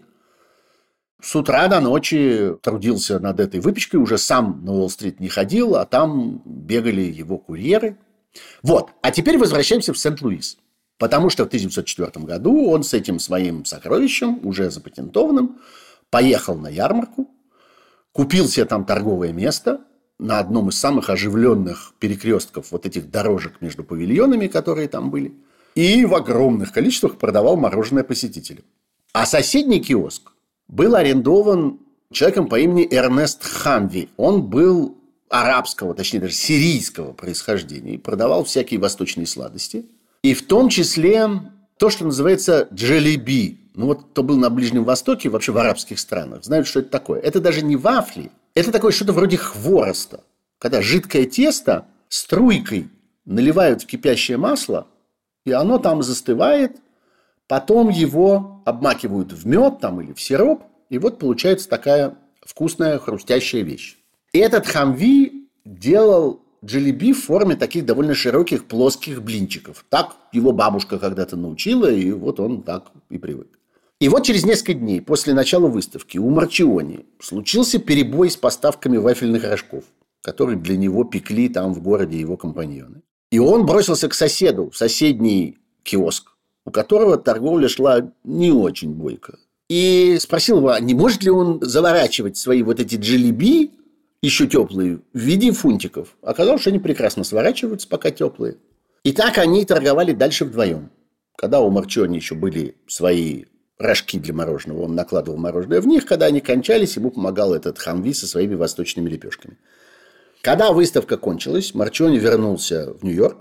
С утра до ночи трудился над этой выпечкой, уже сам на Уолл-стрит не ходил, а там бегали его курьеры. Вот, а теперь возвращаемся в Сент-Луис, потому что в 1904 году он с этим своим сокровищем, уже запатентованным, поехал на ярмарку, купил себе там торговое место на одном из самых оживленных перекрестков вот этих дорожек между павильонами, которые там были, и в огромных количествах продавал мороженое посетителям. А соседний киоск был арендован человеком по имени Эрнест Хамви. Он был арабского, точнее даже сирийского происхождения и продавал всякие восточные сладости. И в том числе то, что называется джелеби. Ну вот кто был на Ближнем Востоке, вообще в арабских странах, знают, что это такое. Это даже не вафли, это такое что-то вроде хвороста. Когда жидкое тесто струйкой наливают в кипящее масло, и оно там застывает, потом его обмакивают в мед там, или в сироп, и вот получается такая вкусная хрустящая вещь. И этот Хамви делал джелеби в форме таких довольно широких плоских блинчиков. Так его бабушка когда-то научила, и вот он так и привык. И вот через несколько дней после начала выставки у Марчиони случился перебой с поставками вафельных рожков, которые для него пекли там в городе его компаньоны. И он бросился к соседу в соседний киоск, у которого торговля шла не очень бойко. И спросил его, не может ли он заворачивать свои вот эти джелеби, еще теплые, в виде фунтиков. Оказалось, что они прекрасно сворачиваются, пока теплые. И так они торговали дальше вдвоем. Когда у Марчони еще были свои рожки для мороженого, он накладывал мороженое в них. Когда они кончались, ему помогал этот Хамви со своими восточными лепешками. Когда выставка кончилась, Марчони вернулся в Нью-Йорк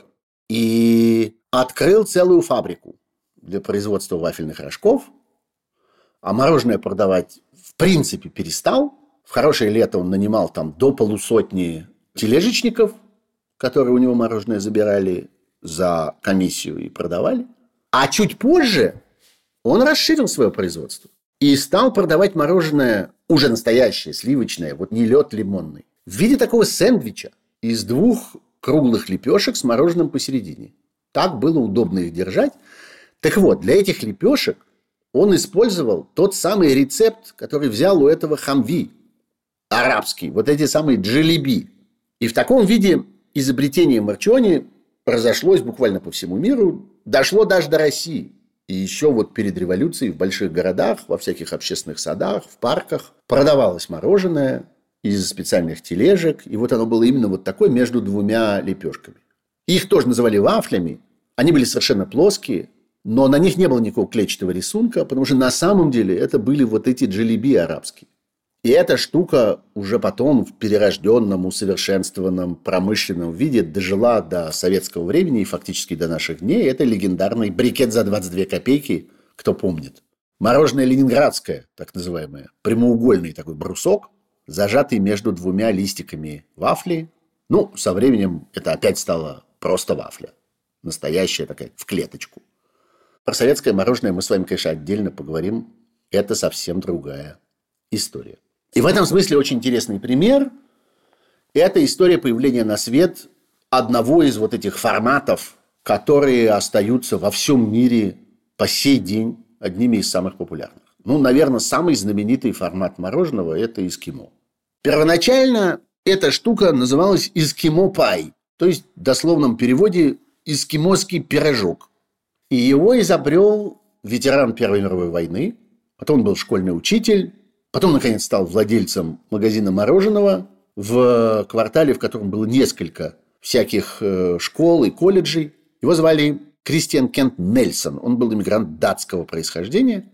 и открыл целую фабрику для производства вафельных рожков. А мороженое продавать в принципе перестал. В хорошее лето он нанимал там до 150 тележечников, которые у него мороженое забирали за комиссию и продавали. А чуть позже он расширил свое производство и стал продавать мороженое уже настоящее, сливочное, вот не лед лимонный, в виде такого сэндвича из 2 круглых лепешек с мороженым посередине. Так было удобно их держать. Так вот, для этих лепешек он использовал тот самый рецепт, который взял у этого Хамви, арабский, вот эти самые джелеби. И в таком виде изобретение Марчони разошлось буквально по всему миру, дошло даже до России. И еще вот перед революцией в больших городах, во всяких общественных садах, в парках продавалось мороженое из специальных тележек. И вот оно было именно вот такое между 2 лепешками. Их тоже называли вафлями. Они были совершенно плоские, но на них не было никакого клетчатого рисунка, потому что на самом деле это были вот эти джелеби арабские. И эта штука уже потом в перерожденном, усовершенствованном, промышленном виде дожила до советского времени и фактически до наших дней. Это легендарный брикет за 22 копейки, кто помнит. Мороженое ленинградское, так называемое, прямоугольный такой брусок, зажатый между 2 листиками вафли. Ну, со временем это опять стало просто вафля. Настоящая такая, в клеточку. Про советское мороженое мы с вами, конечно, отдельно поговорим. Это совсем другая история. И в этом смысле очень интересный пример – это история появления на свет одного из вот этих форматов, которые остаются во всем мире по сей день одними из самых популярных. Ну, наверное, самый знаменитый формат мороженого – это эскимо. Первоначально эта штука называлась эскимо-пай, то есть в дословном переводе эскимосский пирожок. И его изобрел ветеран Первой мировой войны, потом он был школьный учитель, потом, наконец, стал владельцем магазина мороженого в квартале, в котором было несколько всяких школ и колледжей. Его звали Кристиан Кент Нельсон. Он был иммигрант датского происхождения.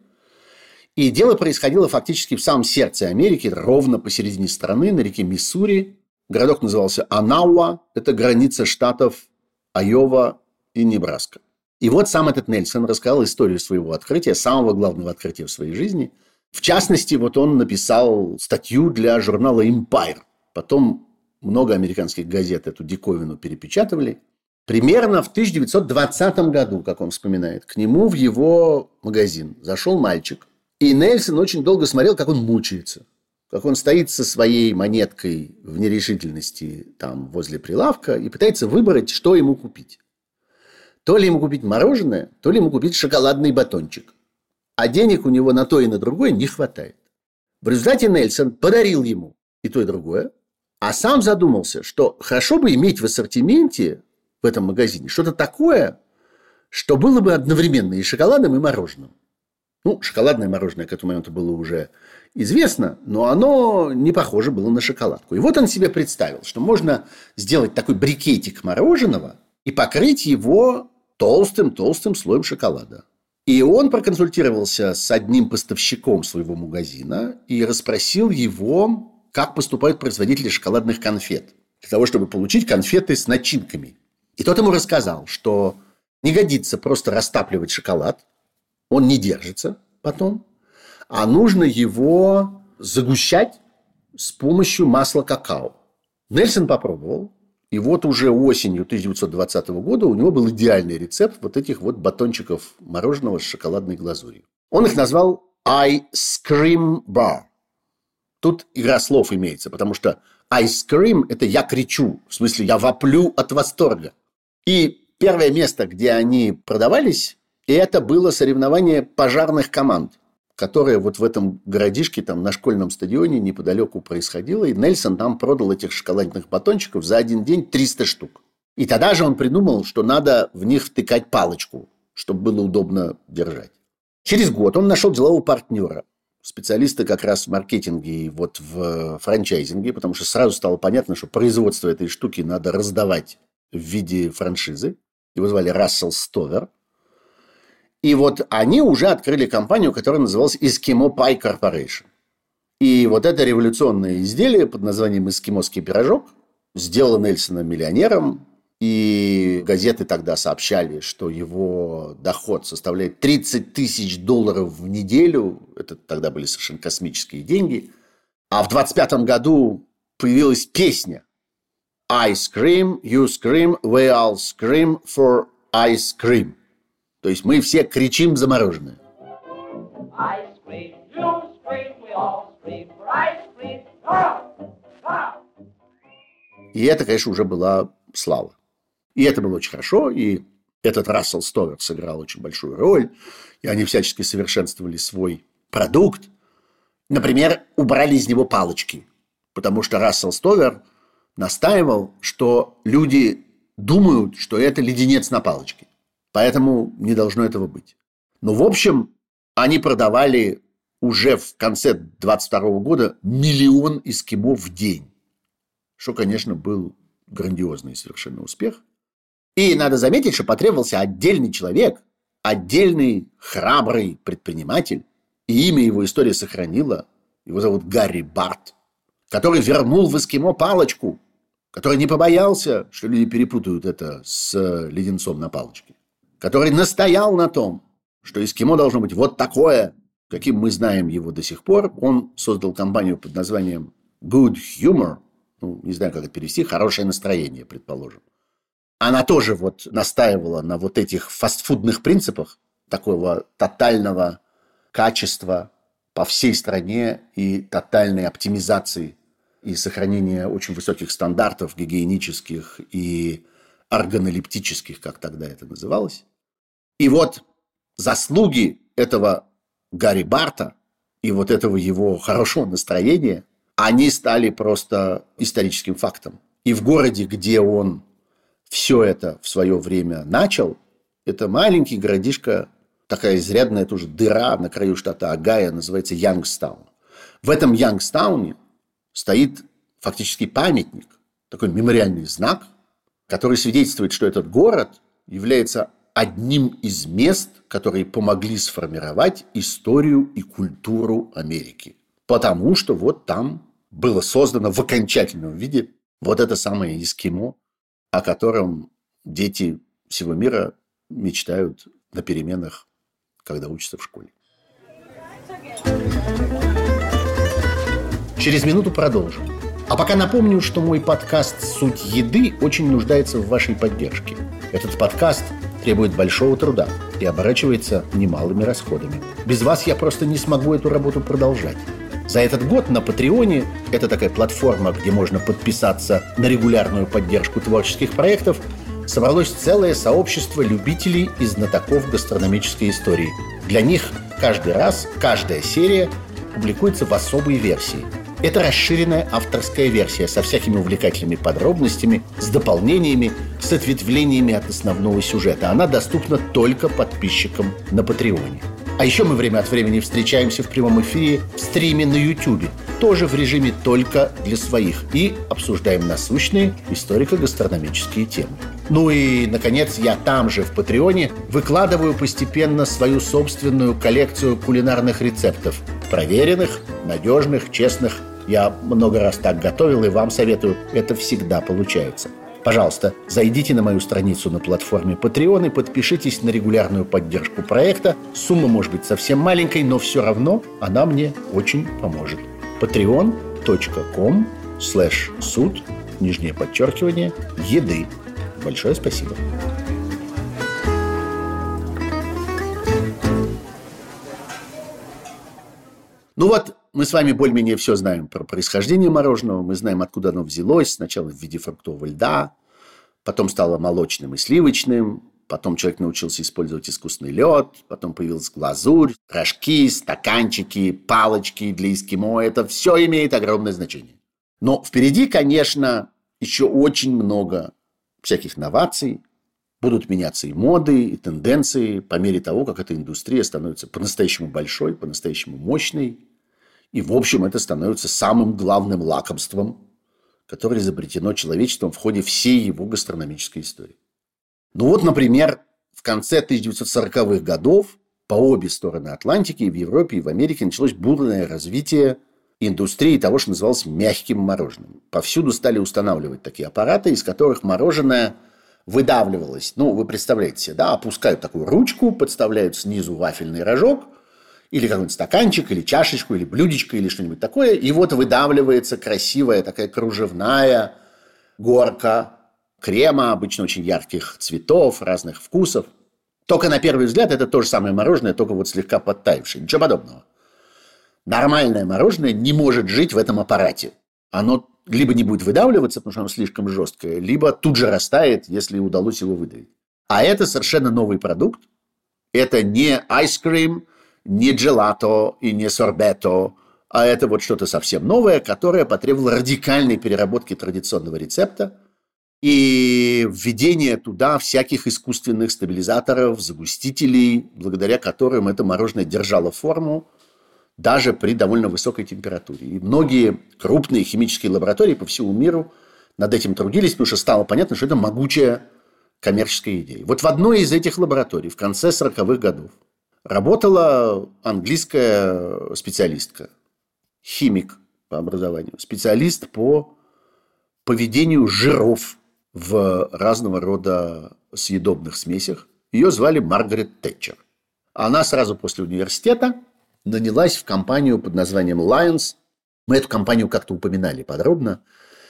И дело происходило фактически в самом сердце Америки, ровно посередине страны, на реке Миссури. Городок назывался Анауа. Это граница штатов Айова и Небраска. И вот сам этот Нельсон рассказал историю своего открытия, самого главного открытия в своей жизни. В частности, вот он написал статью для журнала Empire. Потом много американских газет эту диковину перепечатывали. Примерно в 1920 году, как он вспоминает, к нему в его магазин зашел мальчик. И Нельсон очень долго смотрел, как он мучается. Как он стоит со своей монеткой в нерешительности там возле прилавка и пытается выбрать, что ему купить. То ли ему купить мороженое, то ли ему купить шоколадный батончик. А денег у него на то и на другое не хватает. В результате Нельсон подарил ему и то, и другое, а сам задумался, что хорошо бы иметь в ассортименте в этом магазине что-то такое, что было бы одновременно и шоколадным, и мороженым. Ну, шоколадное мороженое к этому моменту было уже известно, но оно не похоже было на шоколадку. И вот он себе представил, что можно сделать такой брикетик мороженого и покрыть его толстым-толстым слоем шоколада. И он проконсультировался с одним поставщиком своего магазина и расспросил его, как поступают производители шоколадных конфет, для того, чтобы получить конфеты с начинками. И тот ему рассказал, что не годится просто растапливать шоколад, он не держится потом, а нужно его загущать с помощью масла какао. Нельсон попробовал. И вот уже осенью 1920 года у него был идеальный рецепт вот этих вот батончиков мороженого с шоколадной глазурью. Он их назвал Ice Cream Bar. Тут игра слов имеется, потому что Ice Cream – это я кричу, в смысле я воплю от восторга. И первое место, где они продавались, это было соревнование пожарных команд, которое вот в этом городишке, там на школьном стадионе неподалеку происходило. И Нельсон там продал этих шоколадных батончиков за один день 300 штук. И тогда же он придумал, что надо в них втыкать палочку, чтобы было удобно держать. Через год он нашел делового партнера, специалиста как раз в маркетинге и вот в франчайзинге, потому что сразу стало понятно, что производство этой штуки надо раздавать в виде франшизы. Его звали Рассел Стовер. И вот они уже открыли компанию, которая называлась Eskimo Pie Corporation. И вот это революционное изделие под названием «Эскимосский пирожок» сделало Нельсона миллионером. И газеты тогда сообщали, что его доход составляет $30 тысяч в неделю. Это тогда были совершенно космические деньги. А в 25 году появилась песня «I scream, you scream, we all scream for ice cream». То есть мы все кричим за мороженое. I scream, you scream, we all scream for ice cream. И это, конечно, уже была слава. И это было очень хорошо, и этот Рассел Стовер сыграл очень большую роль, и они всячески совершенствовали свой продукт. Например, убрали из него палочки, потому что Рассел Стовер настаивал, что люди думают, что это леденец на палочке. Поэтому не должно этого быть. Но, в общем, они продавали уже в конце 22 года 1 миллион эскимо в день. Что, конечно, был грандиозный совершенно успех. И надо заметить, что потребовался отдельный человек, отдельный храбрый предприниматель. И имя его история сохранила. Его зовут Гарри Барт, который вернул в эскимо палочку, который не побоялся, что люди перепутают это с леденцом на палочке, который настоял на том, что эскимо должно быть вот такое, каким мы знаем его до сих пор. Он создал компанию под названием Good Humor, не знаю, как это перевести, хорошее настроение, предположим. Она тоже вот настаивала на вот этих фастфудных принципах такого тотального качества по всей стране и тотальной оптимизации и сохранения очень высоких стандартов гигиенических и органолептических, как тогда это называлось. И вот заслуги этого Гарри Барта и вот этого его хорошего настроения, они стали просто историческим фактом. И в городе, где он все это в свое время начал, это маленький городишко, такая изрядная тоже дыра на краю штата Огайо, называется Янгстаун. В этом Янгстауне стоит фактически памятник, такой мемориальный знак, который свидетельствует, что этот город является одним из мест, которые помогли сформировать историю и культуру Америки. Потому что вот там было создано в окончательном виде вот это самое эскимо, о котором дети всего мира мечтают на переменах, когда учатся в школе. Через минуту продолжим. А пока напомню, что мой подкаст «Суть еды» очень нуждается в вашей поддержке. Этот подкаст требует большого труда и оборачивается немалыми расходами. Без вас я просто не смогу эту работу продолжать. За этот год на Патреоне, это такая платформа, где можно подписаться на регулярную поддержку творческих проектов, собралось целое сообщество любителей и знатоков гастрономической истории. Для них каждый раз, каждая серия публикуется в особой версии. Это расширенная авторская версия со всякими увлекательными подробностями, с дополнениями, с ответвлениями от основного сюжета. Она доступна только подписчикам на Патреоне. А еще мы время от времени встречаемся в прямом эфире в стриме на YouTube, тоже в режиме только для своих, и обсуждаем насущные историко-гастрономические темы. Ну и, наконец, я там же в Патреоне выкладываю постепенно свою собственную коллекцию кулинарных рецептов. Проверенных, надежных, честных. Я много раз так готовил и вам советую, это всегда получается. Пожалуйста, зайдите на мою страницу на платформе Patreon и подпишитесь на регулярную поддержку проекта. Сумма может быть совсем маленькой, но все равно она мне очень поможет. patreon.com/суд_еды. Большое спасибо. Ну вот, мы с вами более-менее все знаем про происхождение мороженого. Мы знаем, откуда оно взялось. Сначала в виде фруктового льда, потом стало молочным и сливочным, потом человек научился использовать искусственный лед, потом появилась глазурь, рожки, стаканчики, палочки для эскимо. Это все имеет огромное значение. Но впереди, конечно, еще очень много всяких новаций. Будут меняться и моды, и тенденции по мере того, как эта индустрия становится по-настоящему большой, по-настоящему мощной. И, в общем, это становится самым главным лакомством, которое изобретено человечеством в ходе всей его гастрономической истории. Ну вот, например, в конце 1940-х годов по обе стороны Атлантики, и в Европе, и в Америке началось бурное развитие индустрии того, что называлось мягким мороженым. Повсюду стали устанавливать такие аппараты, из которых мороженое выдавливалось. Ну, вы представляете себе, да, опускают такую ручку, подставляют снизу вафельный рожок, или какой-нибудь стаканчик, или чашечку, или блюдечко, или что-нибудь такое, и вот выдавливается красивая такая кружевная горка крема, обычно очень ярких цветов, разных вкусов. Только на первый взгляд это то же самое мороженое, только вот слегка подтаявшее. Ничего подобного. Нормальное мороженое не может жить в этом аппарате. Оно либо не будет выдавливаться, потому что оно слишком жесткое, либо тут же растает, если удалось его выдавить. А это совершенно новый продукт. Это не айскрим, не джелато и не сорбето, а это вот что-то совсем новое, которое потребовало радикальной переработки традиционного рецепта и введения туда всяких искусственных стабилизаторов, загустителей, благодаря которым это мороженое держало форму даже при довольно высокой температуре. И многие крупные химические лаборатории по всему миру над этим трудились, потому что стало понятно, что это могучая коммерческая идея. Вот в одной из этих лабораторий в конце 40-х годов работала английская специалистка, химик по образованию, специалист по поведению жиров в разного рода съедобных смесях. Ее звали Маргарет Тэтчер. Она сразу после университета нанялась в компанию под названием Lions. Мы эту компанию как-то упоминали подробно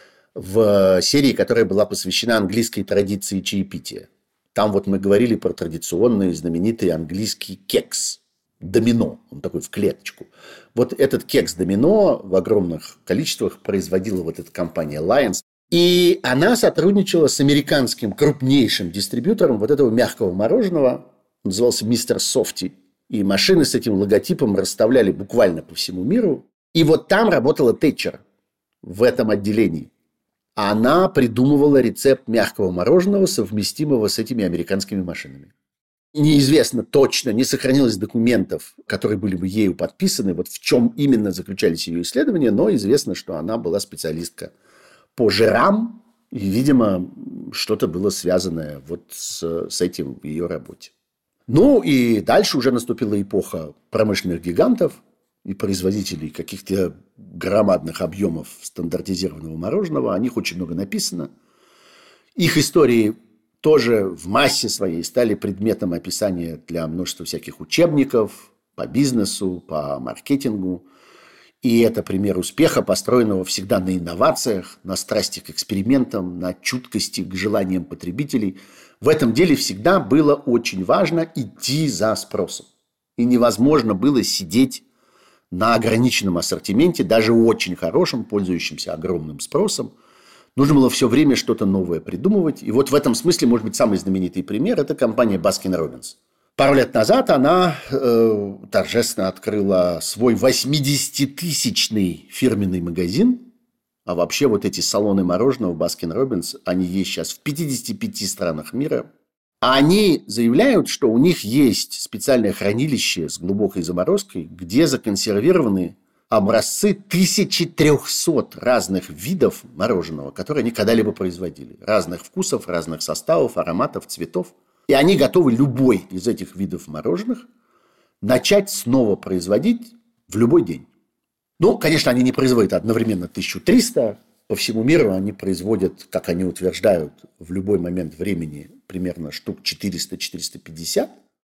в серии, которая была посвящена английской традиции чаепития. Там вот мы говорили про традиционный знаменитый английский кекс. Домино. Он такой в клеточку. Вот этот кекс домино в огромных количествах производила вот эта компания Lions. И она сотрудничала с американским крупнейшим дистрибьютором вот этого мягкого мороженого. Он назывался Мистер Софти. И машины с этим логотипом расставляли буквально по всему миру. И вот там работала Тэтчер в этом отделении. Она придумывала рецепт мягкого мороженого, совместимого с этими американскими машинами. Неизвестно точно, не сохранилось документов, которые были бы ею подписаны, вот в чем именно заключались ее исследования, но известно, что она была специалистка по жирам, и, видимо, что-то было связанное вот с этим в ее работе. Ну, и дальше уже наступила эпоха промышленных гигантов и производителей каких-то громадных объемов стандартизированного мороженого. О них очень много написано. Их истории тоже в массе своей стали предметом описания для множества всяких учебников по бизнесу, по маркетингу. И это пример успеха, построенного всегда на инновациях, на страсти к экспериментам, на чуткости к желаниям потребителей. В этом деле всегда было очень важно идти за спросом. И невозможно было сидеть на ограниченном ассортименте, даже очень хорошем, пользующемся огромным спросом. Нужно было все время что-то новое придумывать. И вот в этом смысле, может быть, самый знаменитый пример – это компания Baskin-Robbins. Пару лет назад она торжественно открыла свой 80-тысячный фирменный магазин. А вообще вот эти салоны мороженого Baskin-Robbins, они есть сейчас в 55 странах мира. А они заявляют, что у них есть специальное хранилище с глубокой заморозкой, где законсервированы образцы 1300 разных видов мороженого, которые они когда-либо производили. Разных вкусов, разных составов, ароматов, цветов. И они готовы любой из этих видов мороженых начать снова производить в любой день. Ну, конечно, они не производят одновременно 1300. По всему миру они производят, как они утверждают, в любой момент времени примерно штук 400-450.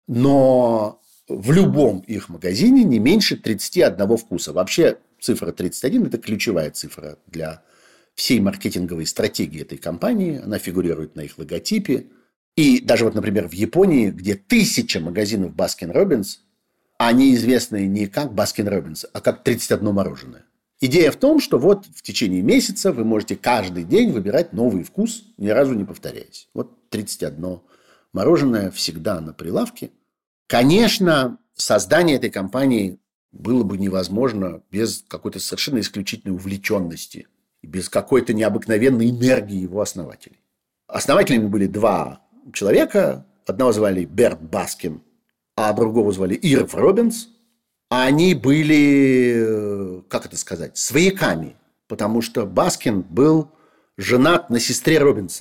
Но в любом их магазине не меньше 31 вкуса. Вообще цифра 31 – это ключевая цифра для всей маркетинговой стратегии этой компании. Она фигурирует на их логотипе. И даже вот, например, в Японии, где 1000 магазинов Baskin-Robbins, они известны не как Baskin-Robbins, а как 31 мороженое. Идея в том, что вот в течение месяца вы можете каждый день выбирать новый вкус, ни разу не повторяясь. Вот 31 мороженое всегда на прилавке. Конечно, создание этой компании было бы невозможно без какой-то совершенно исключительной увлеченности и без какой-то необыкновенной энергии его основателей. Основателями были два человека. Одного звали Берт Баскин, а другого звали Ирв Робинс. Они были, как это сказать, свояками, потому что Баскин был женат на сестре Робинса.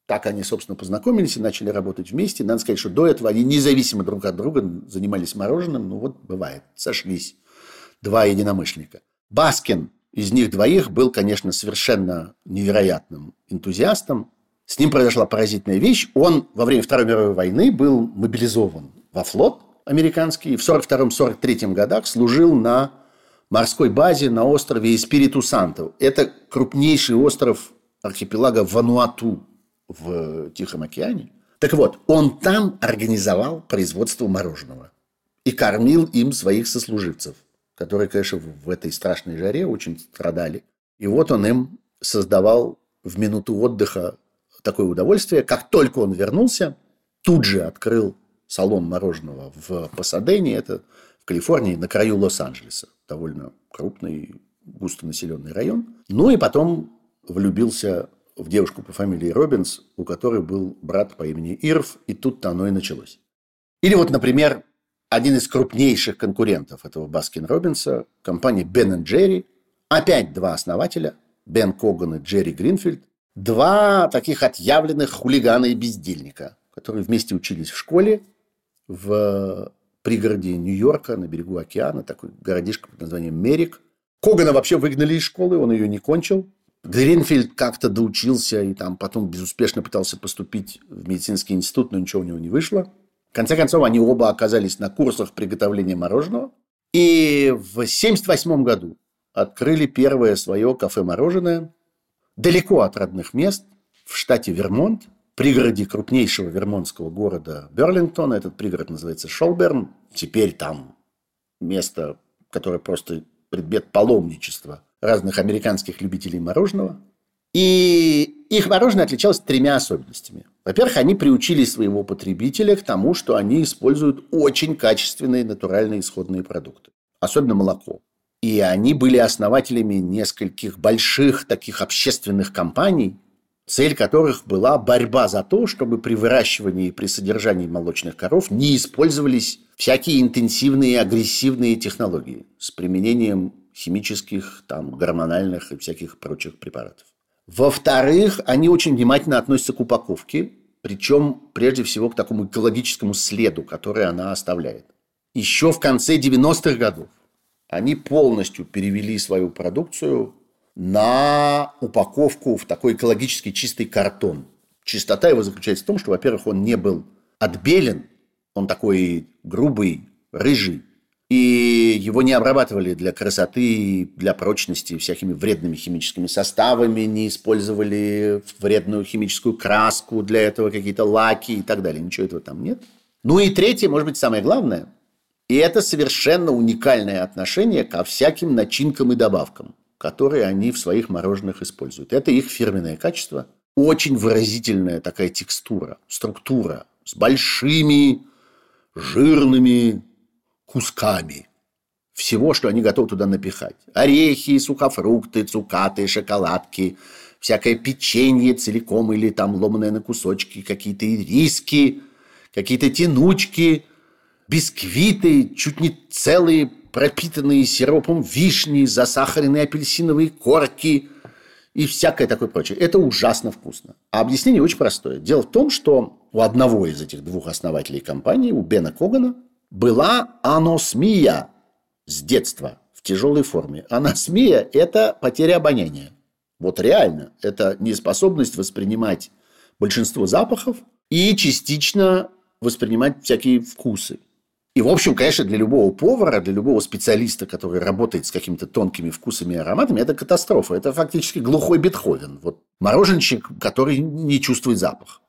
Так они, собственно, познакомились и начали работать вместе. Надо сказать, что до этого они независимо друг от друга занимались мороженым. Ну, вот бывает, сошлись два единомышленника. Баскин из них двоих был, конечно, совершенно невероятным энтузиастом. С ним произошла поразительная вещь. Он во время Второй мировой войны был мобилизован во флот американский. И в 1942-1943 годах служил на морской базе на острове Эспириту-Санту. Это крупнейший остров архипелага Вануату в Тихом океане. Так вот, он там организовал производство мороженого и кормил им своих сослуживцев, которые, конечно, в этой страшной жаре очень страдали. И вот он им создавал в минуту отдыха такое удовольствие. Как только он вернулся, тут же открыл салон мороженого в Пасадене, это в Калифорнии, на краю Лос-Анджелеса. Довольно крупный, густонаселенный район. Ну и потом влюбился в девушку по фамилии Робинс, у которой был брат по имени Ирв, и тут-то оно и началось. Или вот, например, один из крупнейших конкурентов этого Баскин-Робинса, компания Ben & Jerry, опять два основателя, Бен Коган и Джерри Гринфилд, два таких отъявленных хулигана и бездельника, которые вместе учились в школе в пригороде Нью-Йорка на берегу океана, такой городишко под названием Мерик. Когана вообще выгнали из школы, он ее не кончил. Гринфилд как-то доучился и там потом безуспешно пытался поступить в медицинский институт, но ничего у него не вышло. В конце концов, они оба оказались на курсах приготовления мороженого. И в 1978 году открыли первое свое кафе-мороженое далеко от родных мест в штате Вермонт, пригороде крупнейшего вермонтского города Берлингтона. Этот пригород называется Шолберн. Теперь там место, которое просто предмет паломничества разных американских любителей мороженого. И их мороженое отличалось тремя особенностями. Во-первых, они приучили своего потребителя к тому, что они используют очень качественные натуральные исходные продукты. Особенно молоко. И они были основателями нескольких больших таких общественных компаний, цель которых была борьба за то, чтобы при выращивании и при содержании молочных коров не использовались всякие интенсивные агрессивные технологии с применением химических, гормональных и всяких прочих препаратов. Во-вторых, они очень внимательно относятся к упаковке, причем прежде всего к такому экологическому следу, который она оставляет. Еще в конце 90-х годов они полностью перевели свою продукцию на упаковку в такой экологически чистый картон. Чистота его заключается в том, что, во-первых, он не был отбелен, он такой грубый, рыжий, и его не обрабатывали для красоты, для прочности всякими вредными химическими составами, не использовали вредную химическую краску для этого, какие-то лаки и так далее. Ничего этого там нет. Ну и третье, может быть, самое главное, и это совершенно уникальное отношение ко всяким начинкам и добавкам, которые они в своих мороженых используют. Это их фирменное качество. Очень выразительная такая текстура, структура с большими жирными кусками всего, что они готовы туда напихать. Орехи, сухофрукты, цукаты, шоколадки, всякое печенье целиком или ломаное на кусочки, какие-то ириски, какие-то тянучки, бисквиты, чуть не целые пропитанные сиропом вишни, засахаренные апельсиновые корки и всякое такое прочее. Это ужасно вкусно. А объяснение очень простое. Дело в том, что у одного из этих двух основателей компании, у Бена Когана, была аносмия с детства в тяжелой форме. Аносмия – это потеря обоняния. Вот реально. Это неспособность воспринимать большинство запахов и частично воспринимать всякие вкусы. И, в общем, конечно, для любого повара, для любого специалиста, который работает с какими-то тонкими вкусами и ароматами, это катастрофа. Это фактически глухой Бетховен. Вот мороженщик, который не чувствует запах.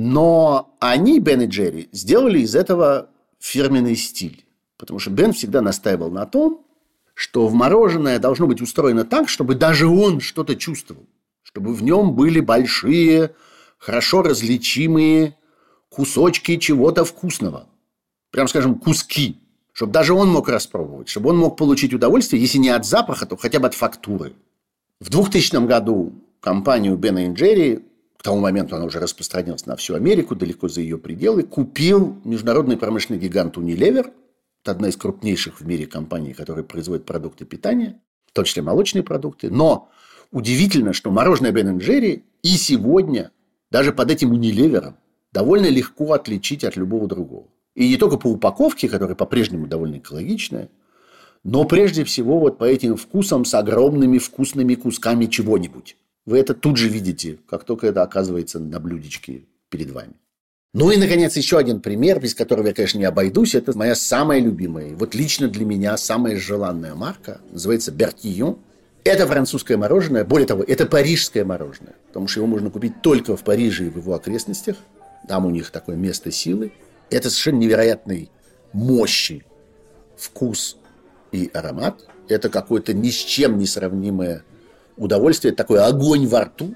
Но они, Бен и Джерри, сделали из этого фирменный стиль. Потому что Бен всегда настаивал на том, что в мороженое должно быть устроено так, чтобы даже он что-то чувствовал. Чтобы в нем были большие, хорошо различимые кусочки чего-то вкусного. Прям, скажем, куски. Чтобы даже он мог распробовать. Чтобы он мог получить удовольствие, если не от запаха, то хотя бы от фактуры. В 2000 году компанию Ben & Jerry, к тому моменту она уже распространилась на всю Америку, далеко за ее пределы, купил международный промышленный гигант Unilever. Это одна из крупнейших в мире компаний, которая производит продукты питания, в том числе молочные продукты. Но удивительно, что мороженое Ben & Jerry и сегодня даже под этим Unilever довольно легко отличить от любого другого. И не только по упаковке, которая по-прежнему довольно экологичная, но прежде всего вот по этим вкусам с огромными вкусными кусками чего-нибудь. Вы это тут же видите, как только это оказывается на блюдечке перед вами. Ну и, наконец, еще один пример, без которого я, конечно, не обойдусь. Это моя самая любимая. Вот лично для меня самая желанная марка. Называется Bertillon. Это французское мороженое. Более того, это парижское мороженое. Потому что его можно купить только в Париже и в его окрестностях. Там у них такое место силы. Это совершенно невероятной мощи, вкус и аромат. Это какое-то ни с чем не сравнимое удовольствие. Это такой огонь во рту.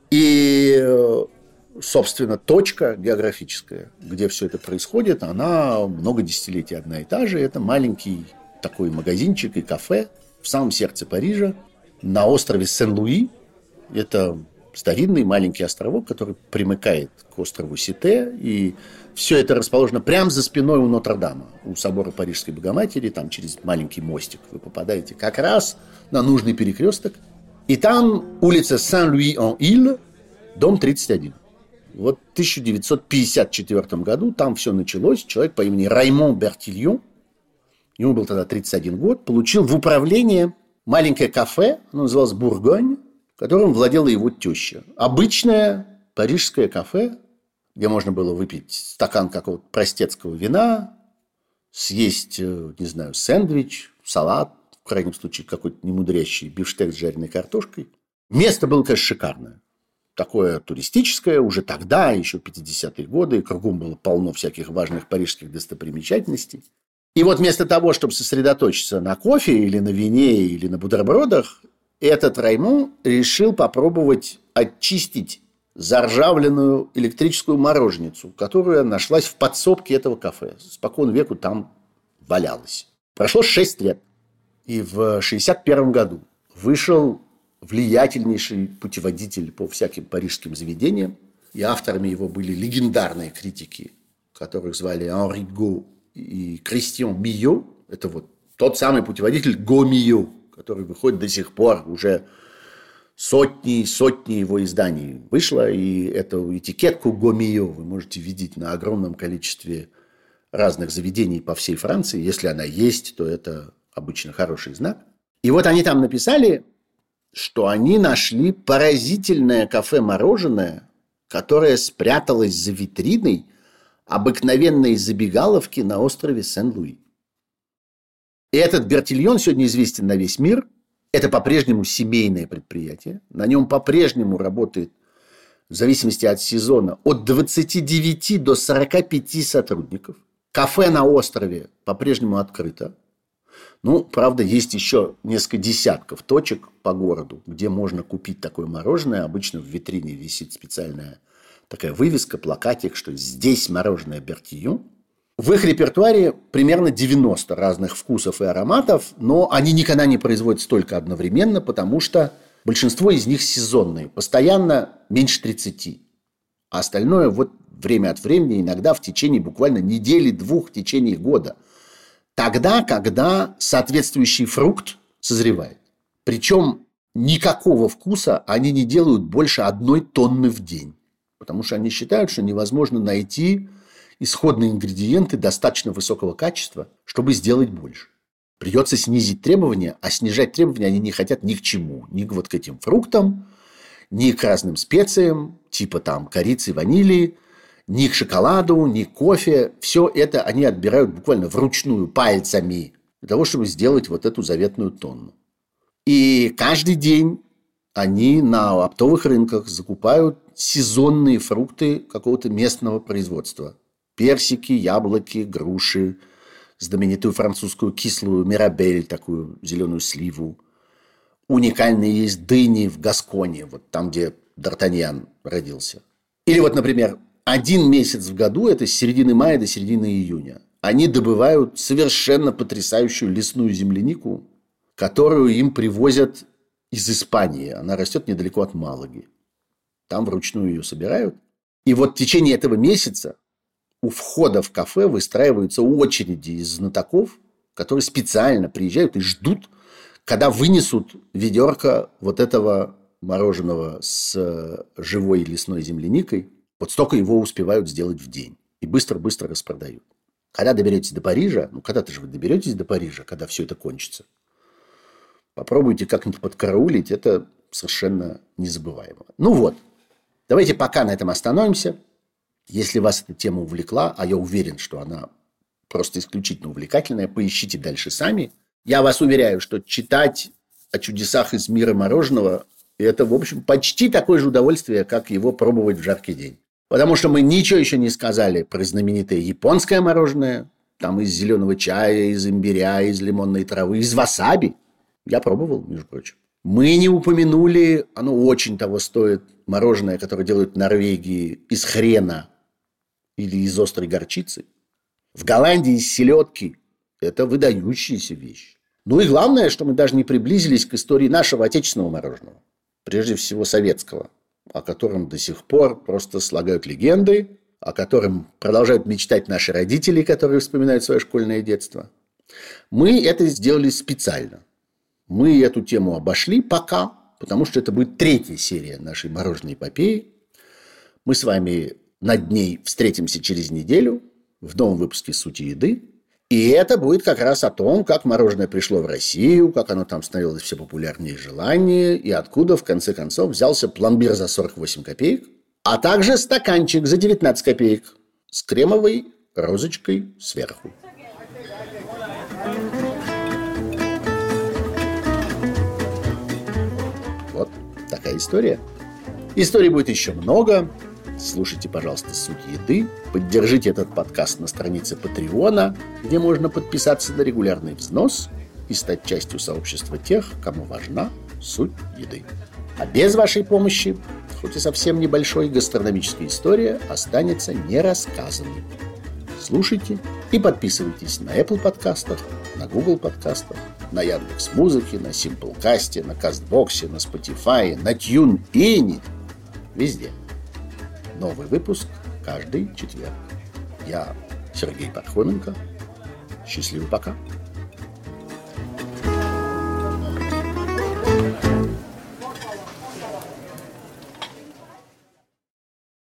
И, собственно, точка географическая, где все это происходит, она много десятилетий одна и та же. Это маленький такой магазинчик и кафе в самом сердце Парижа на острове Сен-Луи. Это старинный маленький островок, который примыкает к острову Сите. И все это расположено прямо за спиной у Нотр-Дама, у собора Парижской Богоматери. Там через маленький мостик вы попадаете как раз на нужный перекресток. И там улица Сен-Луи-en-Иль, дом 31. Вот в 1954 году там все началось. Человек по имени Раймон Бертильон, ему был тогда 31 год, получил в управление маленькое кафе, оно называлось «Бургонь», которым владела его теща. Обычное парижское кафе, где можно было выпить стакан какого-то простецкого вина, съесть, не знаю, сэндвич, салат, в крайнем случае какой-то немудрящий бифштекс с жареной картошкой. Место было, конечно, шикарное. Такое туристическое, уже тогда, еще в 50-е годы, кругом было полно всяких важных парижских достопримечательностей. И вот вместо того, чтобы сосредоточиться на кофе или на вине или на бутербродах, этот Раймон решил попробовать очистить заржавленную электрическую мороженицу, которая нашлась в подсобке этого кафе. Спокон веку там валялась. Прошло 6 лет. И в 1961 году вышел влиятельнейший путеводитель по всяким парижским заведениям. И авторами его были легендарные критики, которых звали Анри Го и Кристиан Мийо. Это вот тот самый путеводитель Го Мийо, который выходит до сих пор. Уже сотни и сотни его изданий вышло. И эту этикетку Го Мийо вы можете видеть на огромном количестве разных заведений по всей Франции. Если она есть, то это обычно хороший знак. И вот они там написали, что они нашли поразительное кафе-мороженое, которое спряталось за витриной обыкновенной забегаловки на острове Сен-Луи. И этот Бертильон сегодня известен на весь мир. Это по-прежнему семейное предприятие. На нем по-прежнему работает, в зависимости от сезона, от 29 до 45 сотрудников. Кафе на острове по-прежнему открыто. Ну, правда, есть еще несколько десятков точек по городу, где можно купить такое мороженое. Обычно в витрине висит специальная такая вывеска, плакатик, что здесь мороженое Бертильон. В их репертуаре примерно 90 разных вкусов и ароматов, но они никогда не производят столько одновременно, потому что большинство из них сезонные, постоянно меньше 30. А остальное вот время от времени, иногда в течение буквально недели-двух в течение года. Тогда, когда соответствующий фрукт созревает. Причем никакого вкуса они не делают больше 1 тонны в день. Потому что они считают, что невозможно найти исходные ингредиенты достаточно высокого качества, чтобы сделать больше. Придется снизить требования, а снижать требования они не хотят ни к чему. Ни вот к этим фруктам, ни к разным специям, типа там корицы, ванили, ни к шоколаду, ни к кофе. Все это они отбирают буквально вручную, пальцами, для того, чтобы сделать вот эту заветную тонну. И каждый день они на оптовых рынках закупают сезонные фрукты какого-то местного производства. Персики, яблоки, груши, знаменитую французскую кислую мирабель, такую зеленую сливу. Уникальные есть дыни в Гасконе, вот там, где Д'Артаньян родился. Или вот, например, 1 месяц в году, это с середины мая до середины июня, они добывают совершенно потрясающую лесную землянику, которую им привозят из Испании. Она растет недалеко от Малаги. Там вручную ее собирают. И вот в течение этого месяца у входа в кафе выстраиваются очереди из знатоков, которые специально приезжают и ждут, когда вынесут ведерко вот этого мороженого с живой лесной земляникой, вот столько его успевают сделать в день. И быстро-быстро распродают. Когда доберетесь до Парижа, когда-то же вы доберетесь до Парижа, когда все это кончится, попробуйте как-нибудь подкараулить, это совершенно незабываемо. Давайте пока на этом остановимся. Если вас эта тема увлекла, а я уверен, что она просто исключительно увлекательная, поищите дальше сами. Я вас уверяю, что читать о чудесах из мира мороженого – это, в общем, почти такое же удовольствие, как его пробовать в жаркий день. Потому что мы ничего еще не сказали про знаменитое японское мороженое. Там из зеленого чая, из имбиря, из лимонной травы, из васаби. Я пробовал, между прочим. Мы не упомянули, оно очень того стоит, мороженое, которое делают в Норвегии из хрена или из острой горчицы. В Голландии из селедки. Это выдающаяся вещь. И главное, что мы даже не приблизились к истории нашего отечественного мороженого. Прежде всего советского, о котором до сих пор просто слагают легенды, о котором продолжают мечтать наши родители, которые вспоминают свое школьное детство. Мы это сделали специально. Мы эту тему обошли пока, потому что это будет 3-я серия нашей мороженой эпопеи. Мы с вами над ней встретимся через неделю в новом выпуске «Сути еды». И это будет как раз о том, как мороженое пришло в Россию, как оно там становилось все популярнее и желаннее, и откуда, в конце концов, взялся пломбир за 48 копеек, а также стаканчик за 19 копеек с кремовой розочкой сверху. Вот такая история. Историй будет еще много. Слушайте, пожалуйста, «Суть еды». Поддержите этот подкаст на странице Патреона, где можно подписаться на регулярный взнос и стать частью сообщества тех, кому важна суть еды. А без вашей помощи, хоть и совсем небольшой, гастрономическая история останется нерассказанной. Слушайте и подписывайтесь на Apple подкастах, на Google подкастах, на Яндекс.Музыке, на Simplecast, на Кастбоксе, на Spotify, на TuneIn. Везде. Новый выпуск каждый четверг. Я Сергей Пархоменко. Счастливо, пока.